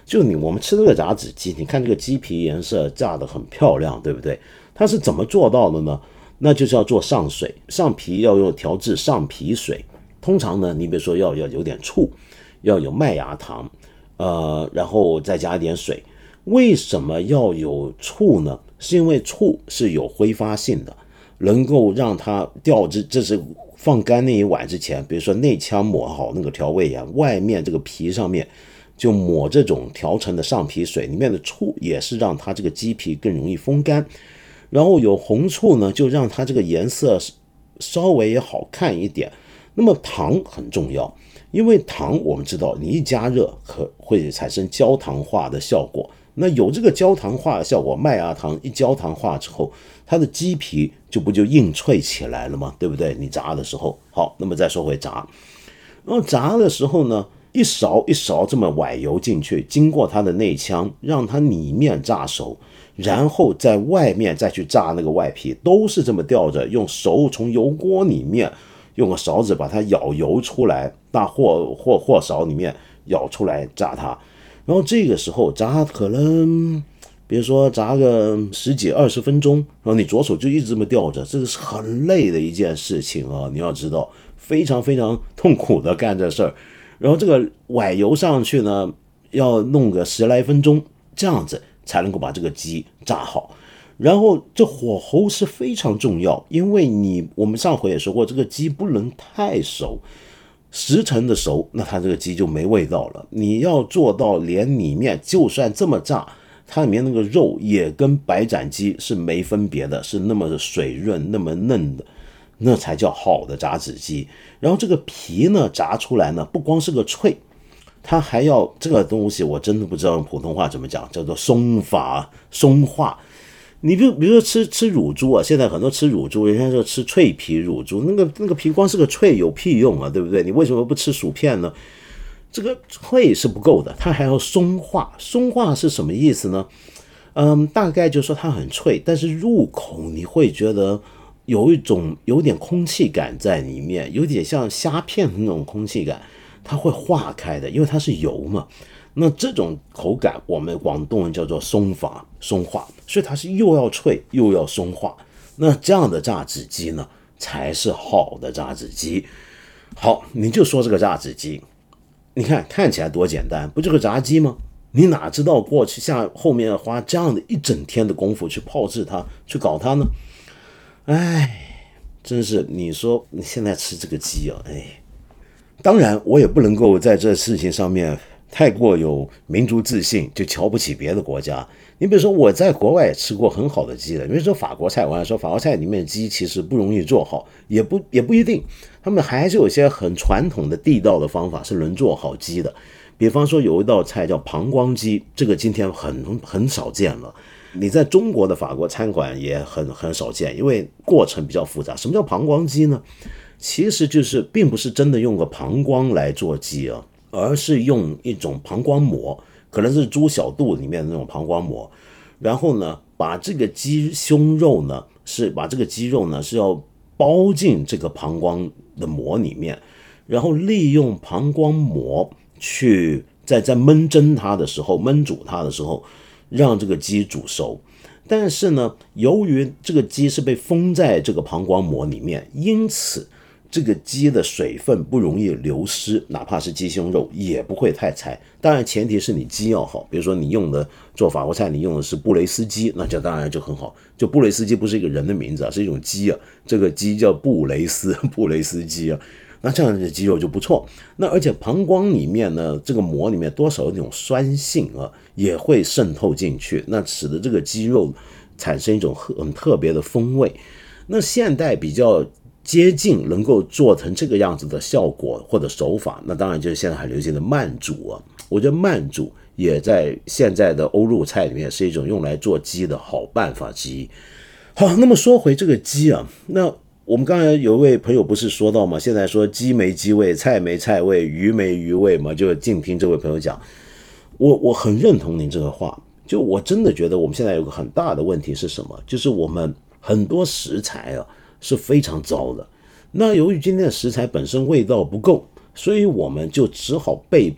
就我们吃这个炸子鸡，你看这个鸡皮颜色炸得很漂亮，对不对？它是怎么做到的呢？那就是要做上水，上皮要用调制上皮水。通常呢，你比如说要有点醋，要有麦芽糖，然后再加一点水。为什么要有醋呢？是因为醋是有挥发性的，能够让它调制。这是放干那一碗之前，比如说内腔抹好那个调味盐，外面这个皮上面就抹这种调成的上皮水，里面的醋也是让它这个鸡皮更容易风干。然后有红醋呢，就让它这个颜色稍微也好看一点。那么糖很重要，因为糖我们知道你一加热会产生焦糖化的效果。那有这个焦糖化的效果，麦芽糖一焦糖化之后，它的鸡皮就硬脆起来了嘛，对不对？你炸的时候。好，那么再说回炸。然后炸的时候呢，一勺一勺这么崴油进去，经过它的内腔，让它里面炸熟，然后在外面再去炸那个外皮，都是这么吊着，用手从油锅里面用个勺子把它舀油出来，大货勺里面舀出来炸它。然后这个时候炸可能比如说炸个10几20分钟，然后你左手就一直这么吊着，这个是很累的一件事情啊！你要知道，非常非常痛苦的干这事儿。然后这个崴油上去呢，要弄个10来分钟，这样子才能够把这个鸡炸好。然后这火候是非常重要，因为我们上回也说过，这个鸡不能太熟，10成的熟，那它这个鸡就没味道了。你要做到连里面就算这么炸，它里面那个肉也跟白斩鸡是没分别的，是那么的水润那么嫩的，那才叫好的炸子鸡。然后这个皮呢炸出来呢，不光是个脆，它还要这个东西我真的不知道用普通话怎么讲，叫做松化。你比如说吃乳猪啊，现在很多吃乳猪，人家说吃脆皮乳猪，那个皮光是个脆有屁用啊，对不对？你为什么不吃薯片呢？这个脆是不够的，它还要松化。松化是什么意思呢？大概就是说它很脆，但是入口你会觉得有点空气感在里面，有点像虾片的那种空气感，它会化开的，因为它是油嘛。那这种口感我们广东人叫做松化，所以它是又要脆又要松化。那这样的炸子鸡呢，才是好的炸子鸡。好，你就说这个炸子鸡，你看起来多简单，不就是炸鸡吗？你哪知道过去后面要花这样的一整天的功夫去炮制它，去搞它呢？哎，真是你说你现在吃这个鸡啊，当然我也不能够在这事情上面太过有民族自信，就瞧不起别的国家。你比如说我在国外也吃过很好的鸡的，比如说法国菜，我还说法国菜里面的鸡其实不容易做好，也不一定，他们还是有一些很传统的地道的方法是能做好鸡的。比方说有一道菜叫膀胱鸡，这个今天很少见了，你在中国的法国餐馆也很少见，因为过程比较复杂。什么叫膀胱鸡呢？其实就是并不是真的用个膀胱来做鸡啊，而是用一种膀胱膜，可能是猪小肚里面的那种膀胱膜，然后呢，把这个鸡肉呢是要包进这个膀胱的膜里面，然后利用膀胱膜去在焖煮它的时候，让这个鸡煮熟。但是呢，由于这个鸡是被封在这个膀胱膜里面，因此这个鸡的水分不容易流失，哪怕是鸡胸肉也不会太柴。当然前提是你鸡要好，比如说你做法国菜你用的是布雷斯鸡，那就当然就很好。就布雷斯鸡不是一个人的名字啊，是一种鸡啊，这个鸡叫布雷斯鸡啊，那这样的鸡肉就不错。那而且膀胱里面呢，这个膜里面多少有那种酸性啊，也会渗透进去，那使得这个鸡肉产生一种很特别的风味。那现代比较接近能够做成这个样子的效果或者手法，那当然就是现在很流行的慢煮啊。我觉得慢煮也在现在的欧陆菜里面是一种用来做鸡的好办法之一。好，那么说回这个鸡啊，那我们刚才有一位朋友不是说到吗？现在说鸡没鸡味，菜没菜味，鱼没鱼味嘛，就静听这位朋友讲。我很认同您这个话，就我真的觉得我们现在有个很大的问题是什么？就是我们很多食材啊是非常糟的。那由于今天的食材本身味道不够，所以我们就只好被迫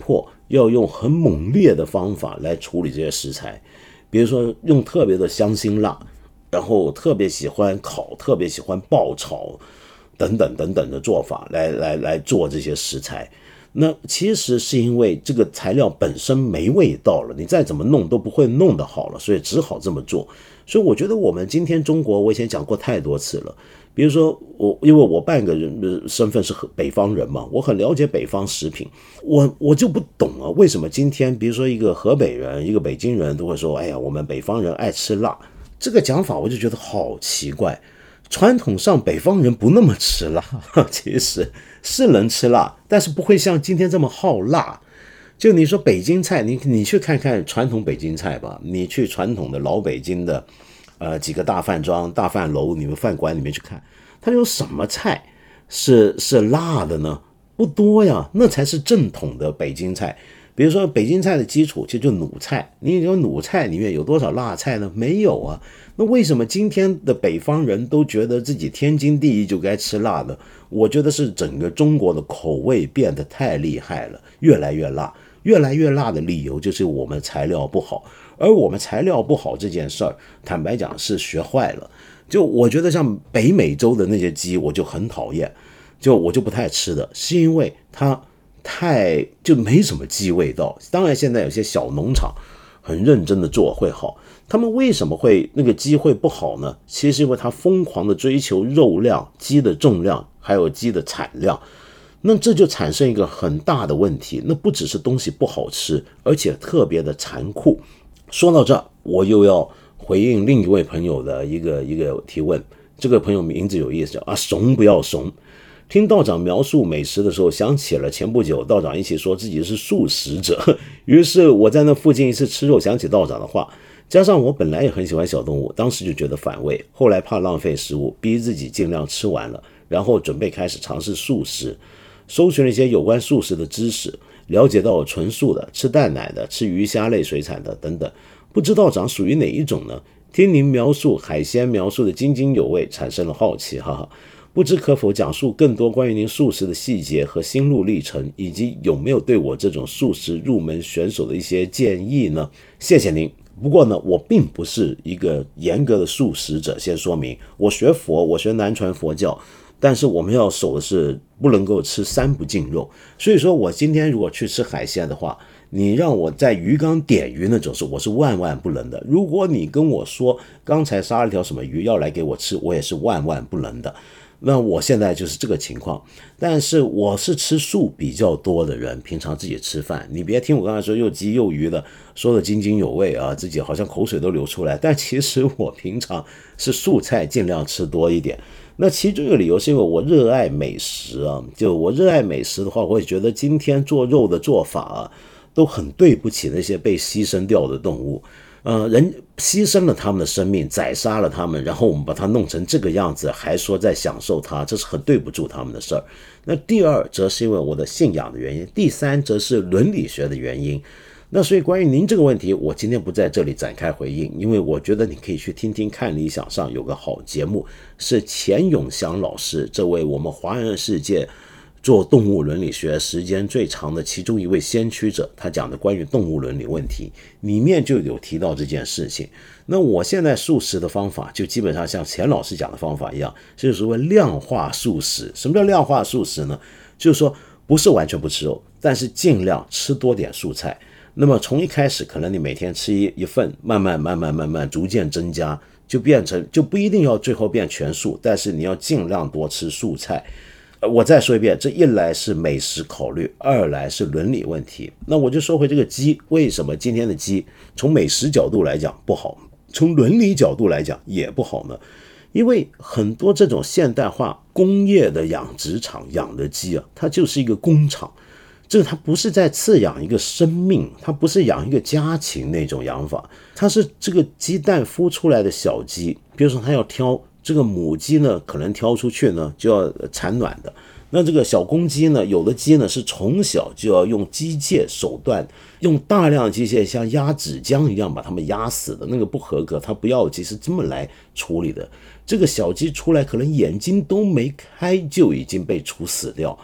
要用很猛烈的方法来处理这些食材，比如说用特别的香辛辣，然后特别喜欢烤，特别喜欢爆炒等等等等的做法来做这些食材。那其实是因为这个材料本身没味道了，你再怎么弄都不会弄得好了，所以只好这么做。所以我觉得我们今天中国，我以前讲过太多次了。比如说因为我半个人身份是北方人嘛，我很了解北方食品，我就不懂啊，为什么今天比如说一个河北人，一个北京人都会说，哎呀，我们北方人爱吃辣，这个讲法我就觉得好奇怪。传统上北方人不那么吃辣，其实是能吃辣，但是不会像今天这么好辣。就你说北京菜，你去看看传统北京菜吧，你去传统的老北京的几个大饭庄、大饭楼、你们饭馆里面去看，它有什么菜是辣的呢？不多呀，那才是正统的北京菜。比如说北京菜的基础其实就鲁菜，你有鲁菜里面有多少辣菜呢？没有啊。那为什么今天的北方人都觉得自己天经地义就该吃辣呢？我觉得是整个中国的口味变得太厉害了，越来越辣。越来越辣的理由就是我们材料不好，而我们材料不好这件事儿，坦白讲是学坏了。就我觉得像北美洲的那些鸡，我就很讨厌，我就不太吃的，是因为它就没什么鸡味道。当然现在有些小农场很认真的做会好，他们为什么会那个鸡会不好呢？其实是因为他疯狂的追求肉量、鸡的重量还有鸡的产量，那这就产生一个很大的问题，那不只是东西不好吃，而且特别的残酷。说到这，我又要回应另一位朋友的一个提问，这个朋友名字有意思，叫怂不要怂。听道长描述美食的时候，想起了前不久道长一起说自己是素食者，于是我在那附近一次吃肉，想起道长的话，加上我本来也很喜欢小动物，当时就觉得反胃，后来怕浪费食物，逼自己尽量吃完了，然后准备开始尝试素食，搜寻了一些有关素食的知识，了解到纯素的、吃蛋奶的、吃鱼虾类水产的等等。不知道长属于哪一种呢？听您描述海鲜描述的津津有味，产生了好奇，哈哈。不知可否讲述更多关于您素食的细节和心路历程，以及有没有对我这种素食入门选手的一些建议呢？谢谢您。不过呢，我并不是一个严格的素食者，先说明，我学佛，我学南传佛教，但是我们要守的是不能够吃三不净肉。所以说我今天如果去吃海鲜的话，你让我在鱼缸点鱼那种事，我是万万不能的。如果你跟我说刚才杀了条什么鱼要来给我吃，我也是万万不能的。那我现在就是这个情况，但是我是吃素比较多的人，平常自己吃饭，你别听我刚才说又鸡又鱼的，说的津津有味啊，自己好像口水都流出来，但其实我平常是素菜尽量吃多一点。那其中一个理由是因为我热爱美食啊，就我热爱美食的话，我也觉得今天做肉的做法啊，都很对不起那些被牺牲掉的动物。人牺牲了他们的生命，宰杀了他们，然后我们把它弄成这个样子，还说在享受它，这是很对不住他们的事儿。那第二则是因为我的信仰的原因，第三则是伦理学的原因。那所以关于您这个问题，我今天不在这里展开回应，因为我觉得你可以去听听看理想上有个好节目，是钱永祥老师，这位我们华人世界做动物伦理学时间最长的其中一位先驱者，他讲的关于动物伦理问题里面就有提到这件事情。那我现在素食的方法就基本上像钱老师讲的方法一样，就是所谓量化素食。什么叫量化素食呢？就是说不是完全不吃肉，但是尽量吃多点蔬菜。那么从一开始可能你每天吃一份，慢慢逐渐增加，就不一定要最后变全素，但是你要尽量多吃蔬菜。我再说一遍，这一来是美食考虑，二来是伦理问题。那我就说回这个鸡，为什么今天的鸡从美食角度来讲不好，从伦理角度来讲也不好呢？因为很多这种现代化工业的养殖场养的鸡啊，它就是一个工厂，它不是在饲养一个生命，它不是养一个家禽那种养法，它是这个鸡蛋孵出来的小鸡，比如说它要挑这个母鸡呢，可能挑出去呢就要产卵的。那这个小公鸡呢，有的鸡呢是从小就要用机械手段，用大量的机械像压纸浆一样把它们压死的，那个不合格，它不要鸡是这么来处理的。这个小鸡出来可能眼睛都没开就已经被处死掉。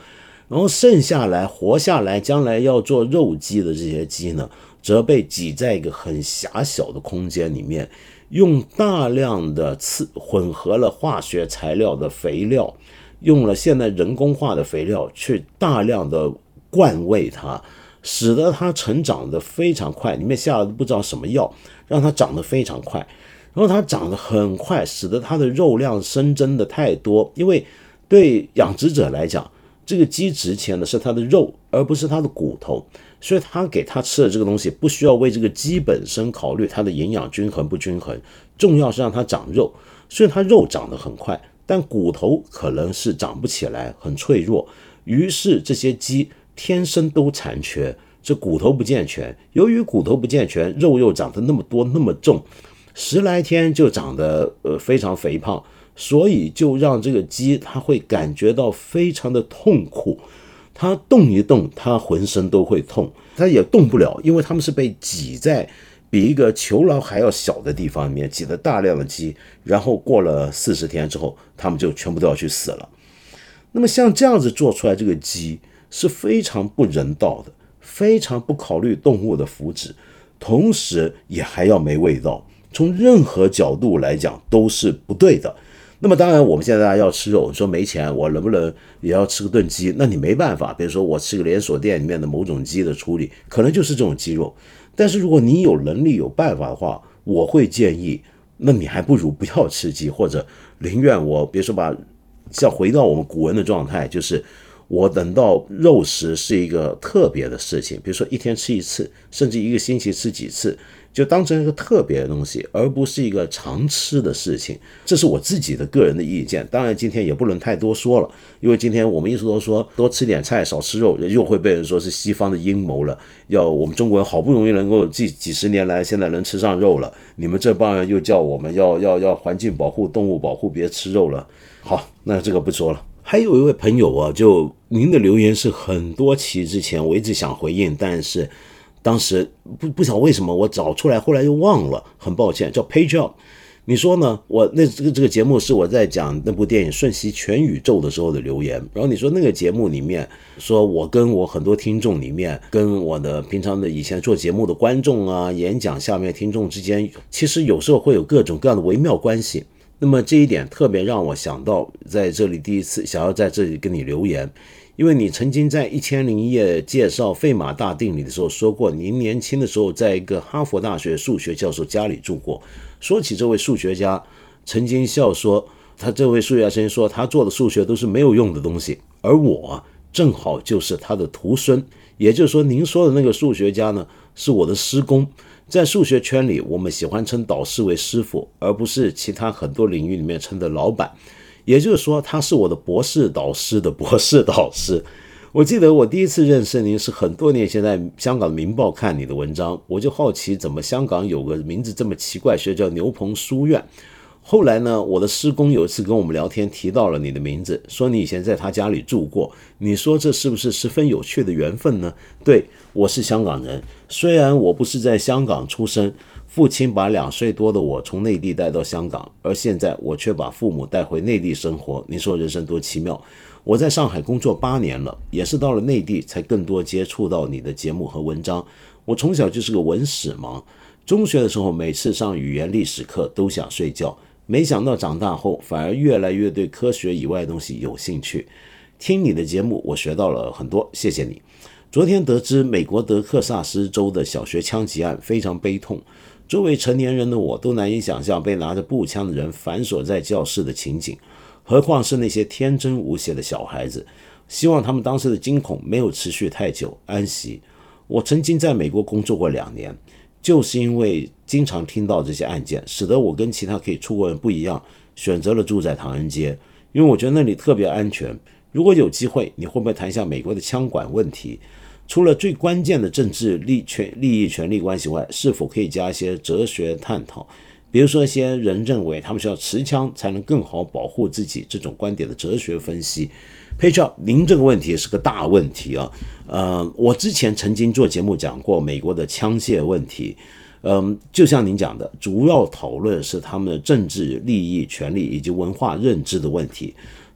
然后剩下来活下来将来要做肉鸡的这些鸡呢，则被挤在一个很狭小的空间里面，用大量的混合了化学材料的肥料，用了现在人工化的肥料去大量的灌喂它，使得它成长得非常快，里面下了不知道什么药，让它长得非常快，然后它长得很快，使得它的肉量生增的太多，因为对养殖者来讲，这个鸡值钱的是它的肉，而不是它的骨头，所以他给它吃的这个东西不需要为这个鸡本身考虑它的营养均衡不均衡，重要是让它长肉，所以它肉长得很快，但骨头可能是长不起来，很脆弱，于是这些鸡天生都残缺，这骨头不健全，由于骨头不健全，肉又长得那么多那么重，10来天就长得非常肥胖，所以就让这个鸡它会感觉到非常的痛苦，它动一动它浑身都会痛，它也动不了，因为它们是被挤在比一个囚牢还要小的地方里面，挤了大量的鸡，然后过了40天之后，它们就全部都要去死了。那么像这样子做出来这个鸡是非常不人道的，非常不考虑动物的福祉，同时也还要没味道，从任何角度来讲都是不对的。那么当然我们现在大家要吃肉，说没钱我能不能也要吃个炖鸡，那你没办法，比如说我吃个连锁店里面的某种鸡的处理，可能就是这种鸡肉，但是如果你有能力有办法的话，我会建议，那你还不如不要吃鸡，或者宁愿我别说把像回到我们古人的状态，就是我等到肉食是一个特别的事情，比如说一天吃一次，甚至一个星期吃几次，就当成一个特别的东西，而不是一个常吃的事情。这是我自己的个人的意见，当然今天也不能太多说了，因为今天我们一直都说多吃点菜少吃肉，又会被人说是西方的阴谋了，要我们中国人好不容易能够几十年来现在能吃上肉了，你们这帮人又叫我们要环境保护动物保护别吃肉了。好，那这个不说了。还有一位朋友啊，就您的留言是很多期之前我一直想回应，但是当时不晓得为什么我找出来后来又忘了，很抱歉。叫 Page Up， 你说呢？我那这个节目是我在讲那部电影《瞬息全宇宙》的时候的留言，然后你说那个节目里面说我跟我很多听众里面，跟我的平常的以前做节目的观众啊，演讲下面听众之间，其实有时候会有各种各样的微妙关系。那么这一点特别让我想到，在这里第一次想要在这里跟你留言，因为你曾经在1001夜介绍费马大定理的时候说过，您年轻的时候在一个哈佛大学数学教授家里住过。说起这位数学家，曾经笑说，他这位数学家曾经说他做的数学都是没有用的东西，而我正好就是他的徒孙，也就是说您说的那个数学家呢，是我的师公。在数学圈里，我们喜欢称导师为师傅，而不是其他很多领域里面称的老板。也就是说，他是我的博士导师的博士导师。我记得我第一次认识您是很多年前在香港的《明报》看你的文章，我就好奇怎么香港有个名字这么奇怪，学叫牛棚书院。后来呢，我的师公有一次跟我们聊天提到了你的名字，说你以前在他家里住过，你说这是不是十分有趣的缘分呢？对，我是香港人，虽然我不是在香港出生，父亲把2岁多的我从内地带到香港，而现在我却把父母带回内地生活，你说人生多奇妙。我在上海工作8年了，也是到了内地才更多接触到你的节目和文章。我从小就是个文史盲，中学的时候每次上语言历史课都想睡觉，没想到长大后反而越来越对科学以外的东西有兴趣。听你的节目我学到了很多，谢谢你。昨天得知美国德克萨斯州的小学枪击案非常悲痛，作为成年人的我都难以想象被拿着步枪的人反锁在教室的情景，何况是那些天真无邪的小孩子。希望他们当时的惊恐没有持续太久，安息。我曾经在美国工作过2年，就是因为经常听到这些案件，使得我跟其他可以出国人不一样，选择了住在唐人街，因为我觉得那里特别安全。如果有机会，你会不会谈一下美国的枪管问题？除了最关键的政治利益权利关系外，是否可以加一些哲学探讨？比如说一些人认为他们需要持枪才能更好保护自己，这种观点的哲学分析。Page Up， 您这个问题是个大问题啊。我之前曾经做节目讲过美国的枪械问题。就像您讲的，主要讨论是他们的政治利益、权利以及文化认知的问题。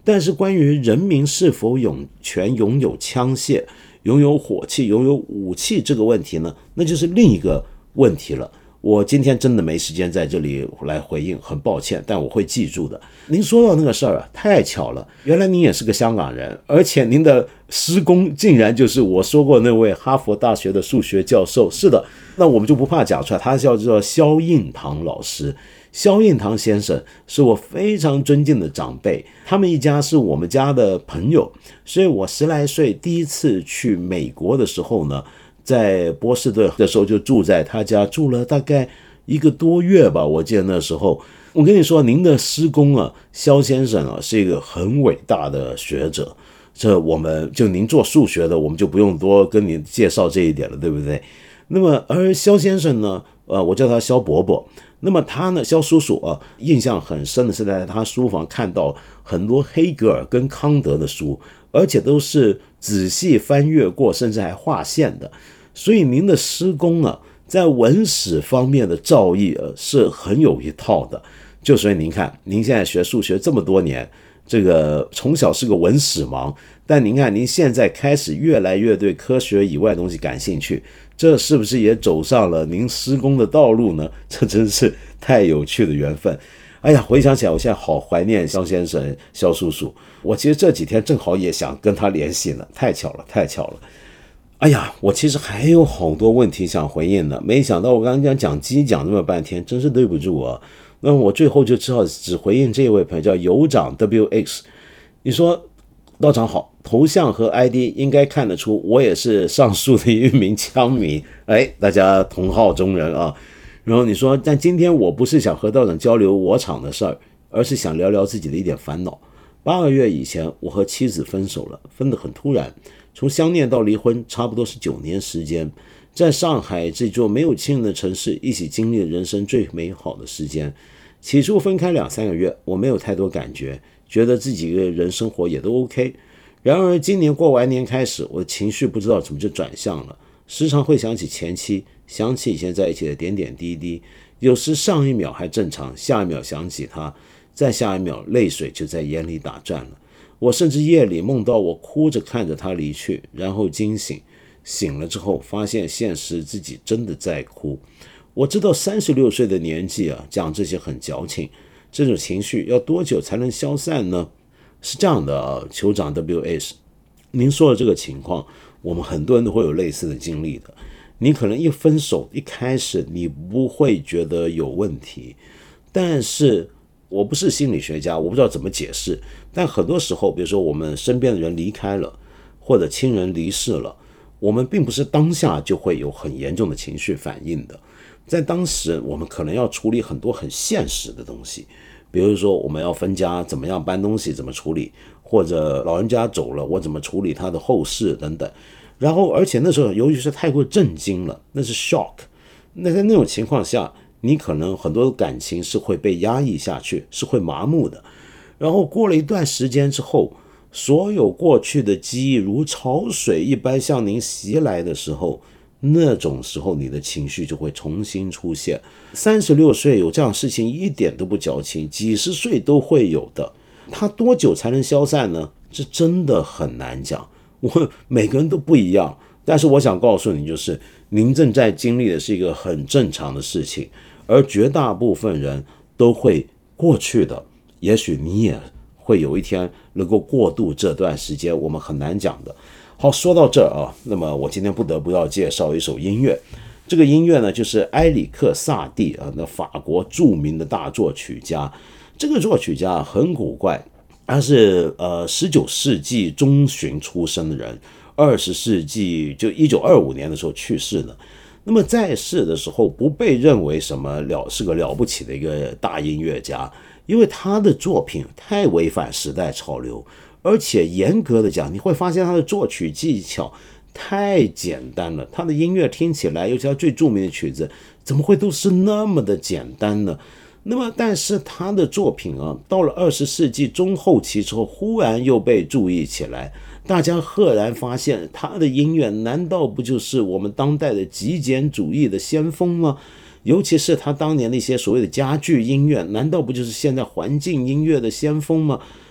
但是关于人民是否有权拥有枪械、拥有火器、拥有武器这个问题呢，那就是另一个问题了。我今天真的没时间在这里来回应，很抱歉，但我会记住的。您说到那个事儿啊，太巧了，原来您也是个香港人，而且您的师公竟然就是我说过那位哈佛大学的数学教授。是的，那我们就不怕讲出来，他叫做萧应堂老师。萧应堂先生是我非常尊敬的长辈，他们一家是我们家的朋友，所以我10来岁第一次去美国的时候呢，在波士顿的时候就住在他家，住了大概1个多月吧。我记得那时候，我跟你说，您的师公啊，萧先生啊，是一个很伟大的学者。这我们就您做数学的，我们就不用多跟您介绍这一点了，对不对？那么而萧先生呢，我叫他萧伯伯。那么他呢，萧叔叔啊，印象很深的是在他书房看到很多黑格尔跟康德的书，而且都是仔细翻阅过，甚至还划线的。所以您的师公啊，在文史方面的造诣是很有一套的。就所以您看，您现在学数学这么多年，这个从小是个文史盲，但您看您现在开始越来越对科学以外的东西感兴趣，这是不是也走上了您师公的道路呢？这真是太有趣的缘分。哎呀，回想起来，我现在好怀念萧先生、萧叔叔。我其实这几天正好也想跟他联系呢，太巧了，太巧了。哎呀，我其实还有好多问题想回应呢，没想到我刚刚讲鸡讲这么半天，真是对不住啊。那我最后就只好只回应这位朋友叫酋长 WX。你说道长好，头像和 ID 应该看得出我也是上述的一名枪迷，大家同好中人啊。然后你说，但今天我不是想和道长交流我厂的事儿，而是想聊聊自己的一点烦恼。8个月以前，我和妻子分手了，分得很突然，从相恋到离婚差不多是9年时间。在上海这座没有亲人的城市，一起经历了人生最美好的时间。起初分开2-3个月，我没有太多感觉，觉得自己一个人生活也都 OK。然而今年过完年开始，我的情绪不知道怎么就转向了，时常会想起前妻，想起以前在一起的点点滴滴，有时上一秒还正常，下一秒想起他，再下一秒泪水就在眼里打转了。我甚至夜里梦到我哭着看着他离去，然后惊醒，醒了之后发现现实自己真的在哭。我知道36岁的年纪啊，讲这些很矫情，这种情绪要多久才能消散呢？是这样的啊，酋长 WS， 您说的这个情况，我们很多人都会有类似的经历的。你可能一分手，一开始你不会觉得有问题，但是我不是心理学家，我不知道怎么解释，但很多时候，比如说我们身边的人离开了，或者亲人离世了，我们并不是当下就会有很严重的情绪反应的。在当时，我们可能要处理很多很现实的东西，比如说我们要分家，怎么样搬东西，怎么处理，或者老人家走了，我怎么处理他的后事等等。然后，而且那时候由于是太过震惊了，那是 shock。那在那种情况下，你可能很多感情是会被压抑下去，是会麻木的。然后过了一段时间之后，所有过去的记忆如潮水一般向您袭来的时候，那种时候你的情绪就会重新出现。36岁有这样的事情一点都不矫情，几十岁都会有的。它多久才能消散呢？这真的很难讲，每个人都不一样。但是我想告诉你，就是您正在经历的是一个很正常的事情，而绝大部分人都会过去的。也许你也会有一天能够过渡这段时间，我们很难讲的。好，说到这儿啊，那么我今天不得不要介绍一首音乐。这个音乐呢，就是埃里克·萨蒂啊，那法国著名的大作曲家。这个作曲家很古怪，他是19世纪中旬出生的人，20世纪就1925年的时候去世的。那么在世的时候不被认为什么是个了不起的一个大音乐家，因为他的作品太违反时代潮流。而且严格的讲，你会发现他的作曲技巧太简单了，他的音乐听起来，尤其他最著名的曲子，怎么会都是那么的简单呢？那么但是他的作品啊，到了20世纪中后期之后，忽然又被注意起来，大家赫然发现他的音乐难道不就是我们当代的极简主义的先锋吗？尤其是他当年的一些所谓的家具音乐，难道不就是现在环境音乐的先锋吗？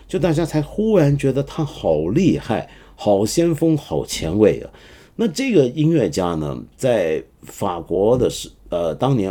就大家才忽然觉得他好厉害，好先锋，好前卫啊。那这个音乐家呢，在法国的当年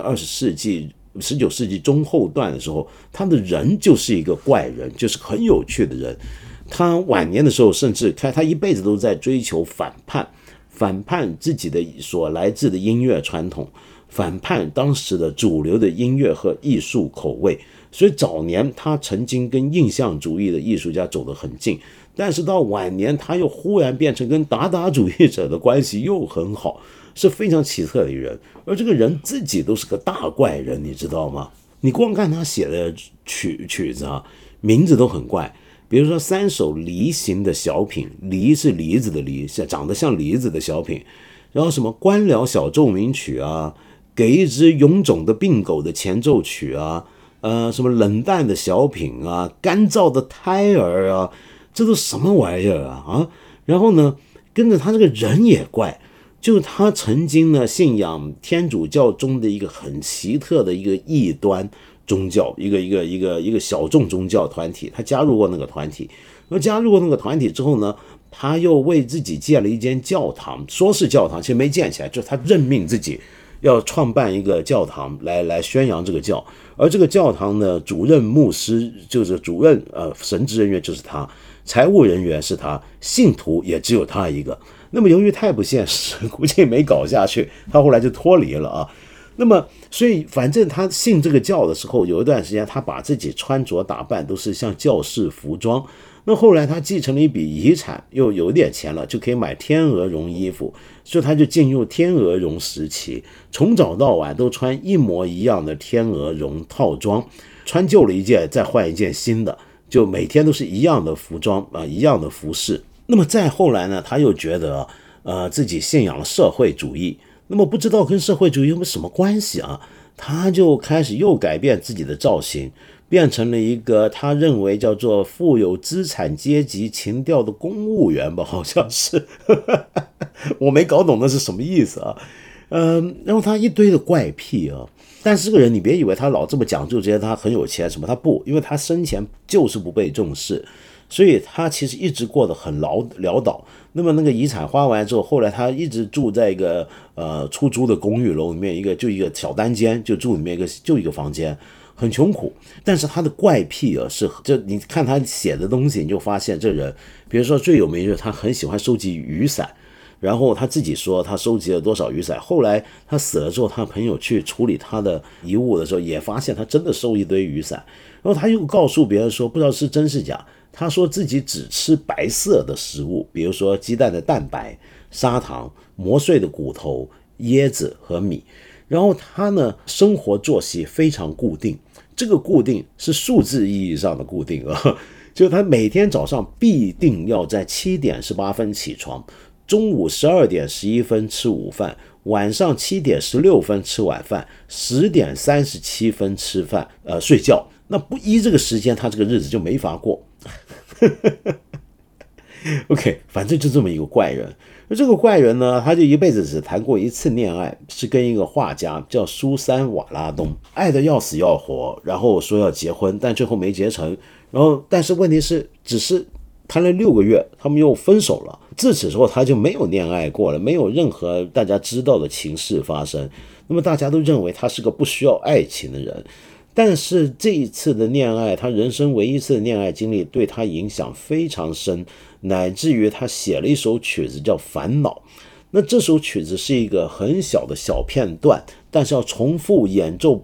19世纪中后段的时候，他的人就是一个怪人，就是很有趣的人。他晚年的时候，甚至他一辈子都在追求反叛自己的所来自的音乐传统，反叛当时的主流的音乐和艺术口味。所以早年他曾经跟印象主义的艺术家走得很近，但是到晚年他又忽然变成跟达达主义者的关系又很好，是非常奇特的一人。而这个人自己都是个大怪人，你知道吗？你光看他写的曲子啊，名字都很怪。比如说3首梨形的小品，梨是梨子的梨，长得像梨子的小品。然后什么官僚小奏鸣曲啊，给一只臃肿的病狗的前奏曲啊，什么冷淡的小品啊，干燥的胎儿啊，这都什么玩意儿啊？然后呢，跟着他这个人也怪，就他曾经呢信仰天主教中的一个很奇特的一个异端宗教，一个小众宗教团体，他加入过那个团体。而加入过那个团体之后呢，他又为自己建了一间教堂，说是教堂，其实没建起来，就是他任命自己要创办一个教堂来宣扬这个教。而这个教堂呢，主任牧师就是主任神职人员就是他，财务人员是他，信徒也只有他一个。那么由于太不现实，估计没搞下去，他后来就脱离了啊。那么所以反正他信这个教的时候，有一段时间他把自己穿着打扮都是像教士服装。那后来他继承了一笔遗产，又有点钱了，就可以买天鹅绒衣服，所以他就进入天鹅绒时期，从早到晚都穿一模一样的天鹅绒套装，穿旧了一件再换一件新的，就每天都是一样的服装一样的服饰。那么再后来呢，他又觉得自己信仰了社会主义，那么不知道跟社会主义有没有什么关系啊？他就开始又改变自己的造型，变成了一个他认为叫做富有资产阶级情调的公务员吧，好像是我没搞懂那是什么意思啊。然后他一堆的怪癖啊，但是这个人你别以为他老这么讲究这些他很有钱什么，他不，因为他生前就是不被重视，所以他其实一直过得很潦倒。那么那个遗产花完之后，后来他一直住在一个出租的公寓楼里面，一个小单间，就住里面一个房间，很穷苦。但是他的怪癖就你看他写的东西，你就发现这人，比如说最有名就是他很喜欢收集雨伞，然后他自己说他收集了多少雨伞。后来他死了之后，他朋友去处理他的遗物的时候，也发现他真的收一堆雨伞。然后他又告诉别人说，不知道是真是假，他说自己只吃白色的食物，比如说鸡蛋的蛋白、砂糖、磨碎的骨头、椰子和米。然后他呢，生活作息非常固定，这个固定是数字意义上的固定啊，就他每天早上必定要在7点18分起床，中午12点11分吃午饭，晚上7点16分吃晚饭，10点37分吃饭睡觉。那不依这个时间，他这个日子就没法过。OK， 反正就这么一个怪人。而这个怪人呢，他就一辈子只谈过一次恋爱，是跟一个画家叫苏珊·瓦拉东，爱得要死要活，然后说要结婚，但最后没结成。但是问题是，只是谈了6个月，他们又分手了。自此之后，他就没有恋爱过了，没有任何大家知道的情事发生。那么大家都认为他是个不需要爱情的人。但是这一次的恋爱，他人生唯一一次的恋爱经历对他影响非常深，乃至于他写了一首曲子叫《烦恼》。那这首曲子是一个很小的小片段，但是要重复演奏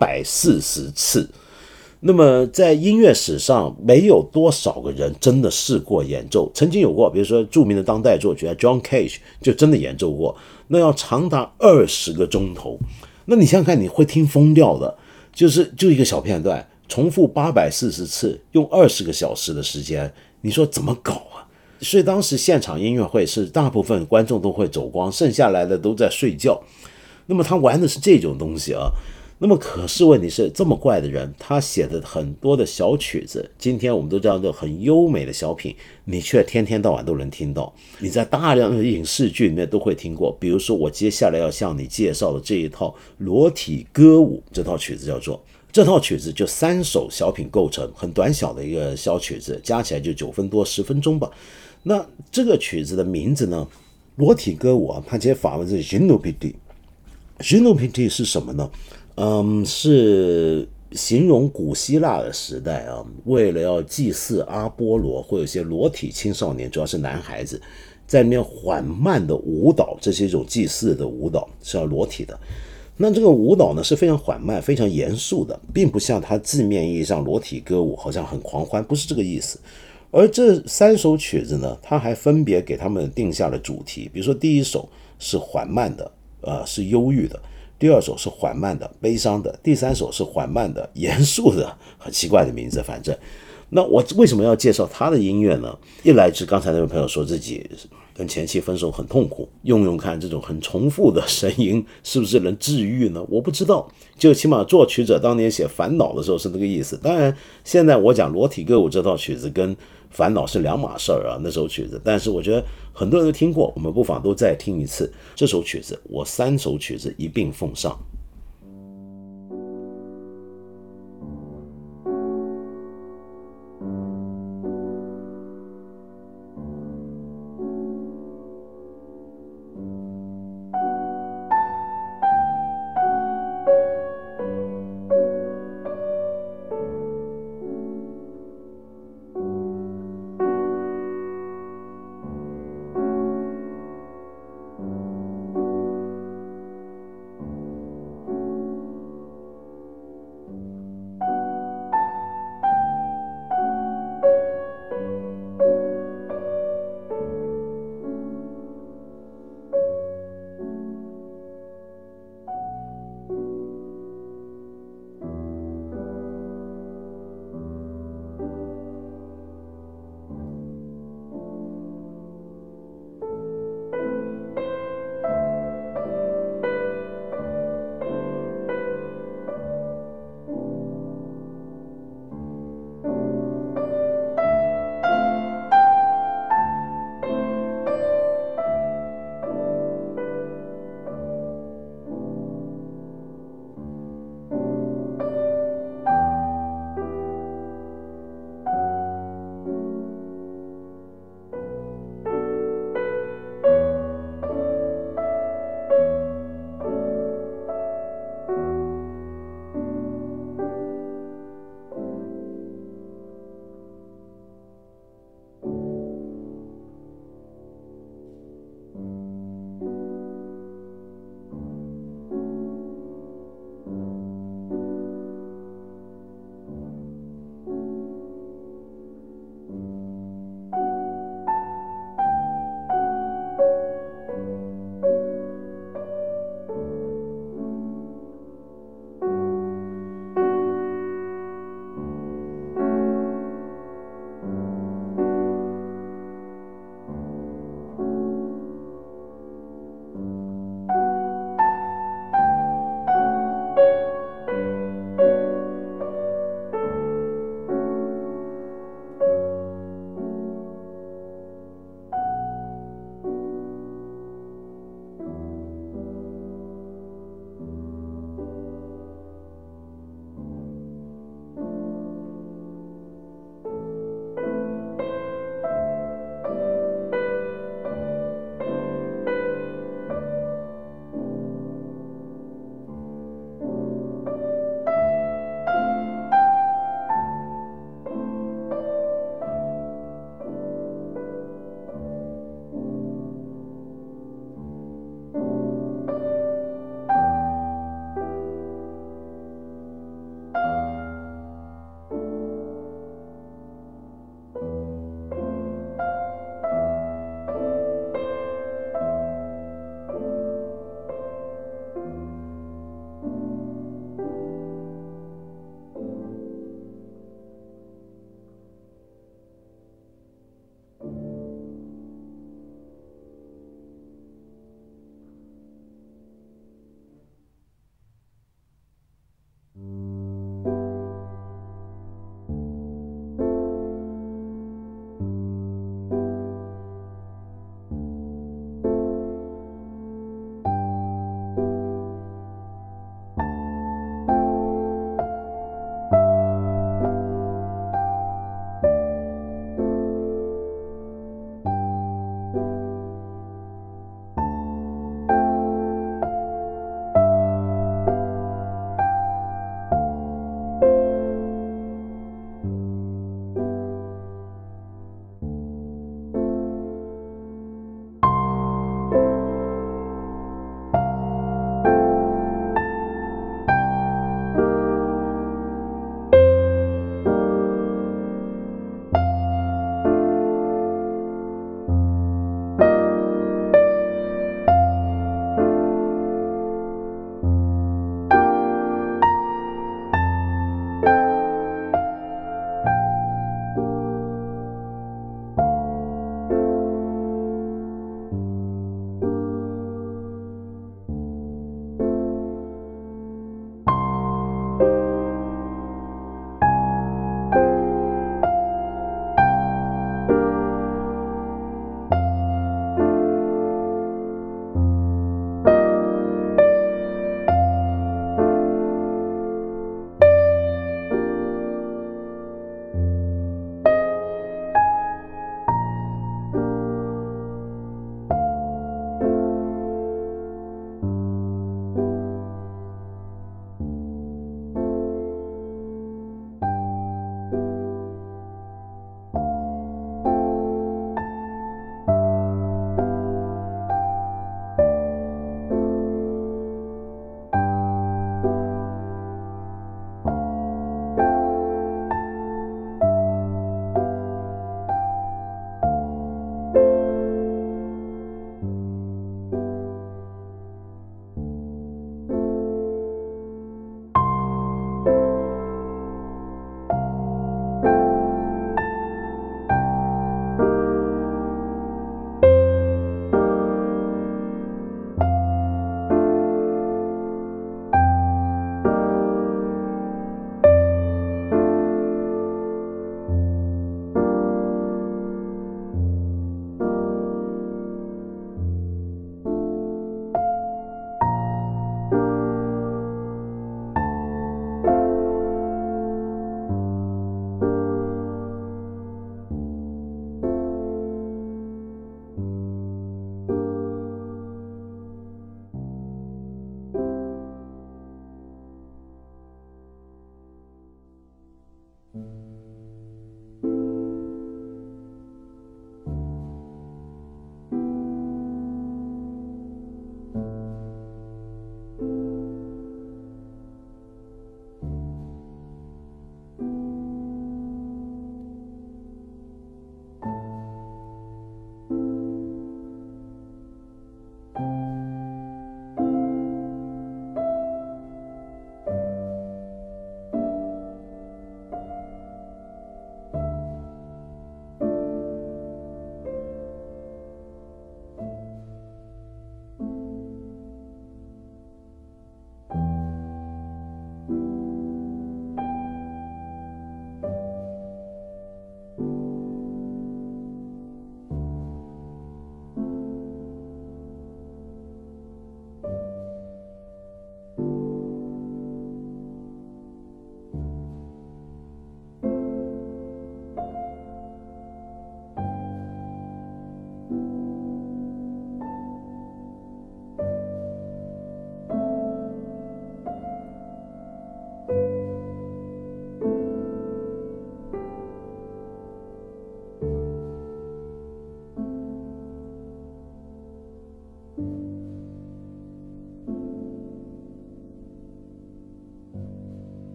840次。那么在音乐史上没有多少个人真的试过演奏，曾经有过，比如说著名的当代作曲家 John Cage 就真的演奏过，那要长达20个钟头。那你想想看，你会听疯掉的，就一个小片段重复840次，用20个小时的时间，你说怎么搞啊？所以当时现场音乐会是大部分观众都会走光，剩下来的都在睡觉。那么他玩的是这种东西啊。那么可是问题是，这么怪的人，他写的很多的小曲子，今天我们都叫做很优美的小品，你却天天到晚都能听到，你在大量的影视剧里面都会听过。比如说我接下来要向你介绍的这一套裸体歌舞，这套曲子叫做这套曲子就3首小品构成，很短小的一个小曲子，加起来就9分多10分钟吧。那这个曲子的名字呢，裸体歌舞啊，它其实法文是 Gymnopédie。Gymnopédie 是什么呢？是形容古希腊的时代啊，为了要祭祀阿波罗，会有一些裸体青少年，主要是男孩子，在那边缓慢的舞蹈，这是一种祭祀的舞蹈，是要裸体的。那这个舞蹈呢是非常缓慢、非常严肃的，并不像它字面意义上裸体歌舞好像很狂欢，不是这个意思。而这3首曲子呢，它还分别给他们定下了主题，比如说第1首是缓慢的，是忧郁的；第2首是缓慢的、悲伤的；第3首是缓慢的、严肃的，很奇怪的名字，反正。那我为什么要介绍他的音乐呢？一来是刚才那位朋友说自己跟前妻分手很痛苦，用看这种很重复的声音是不是能治愈呢？我不知道，就起码作曲者当年写烦恼的时候是那个意思。当然现在我讲裸体歌舞这套曲子跟烦恼是两码事儿啊，那首曲子，但是我觉得很多人都听过，我们不妨都再听一次这首曲子。我3首曲子一并奉上。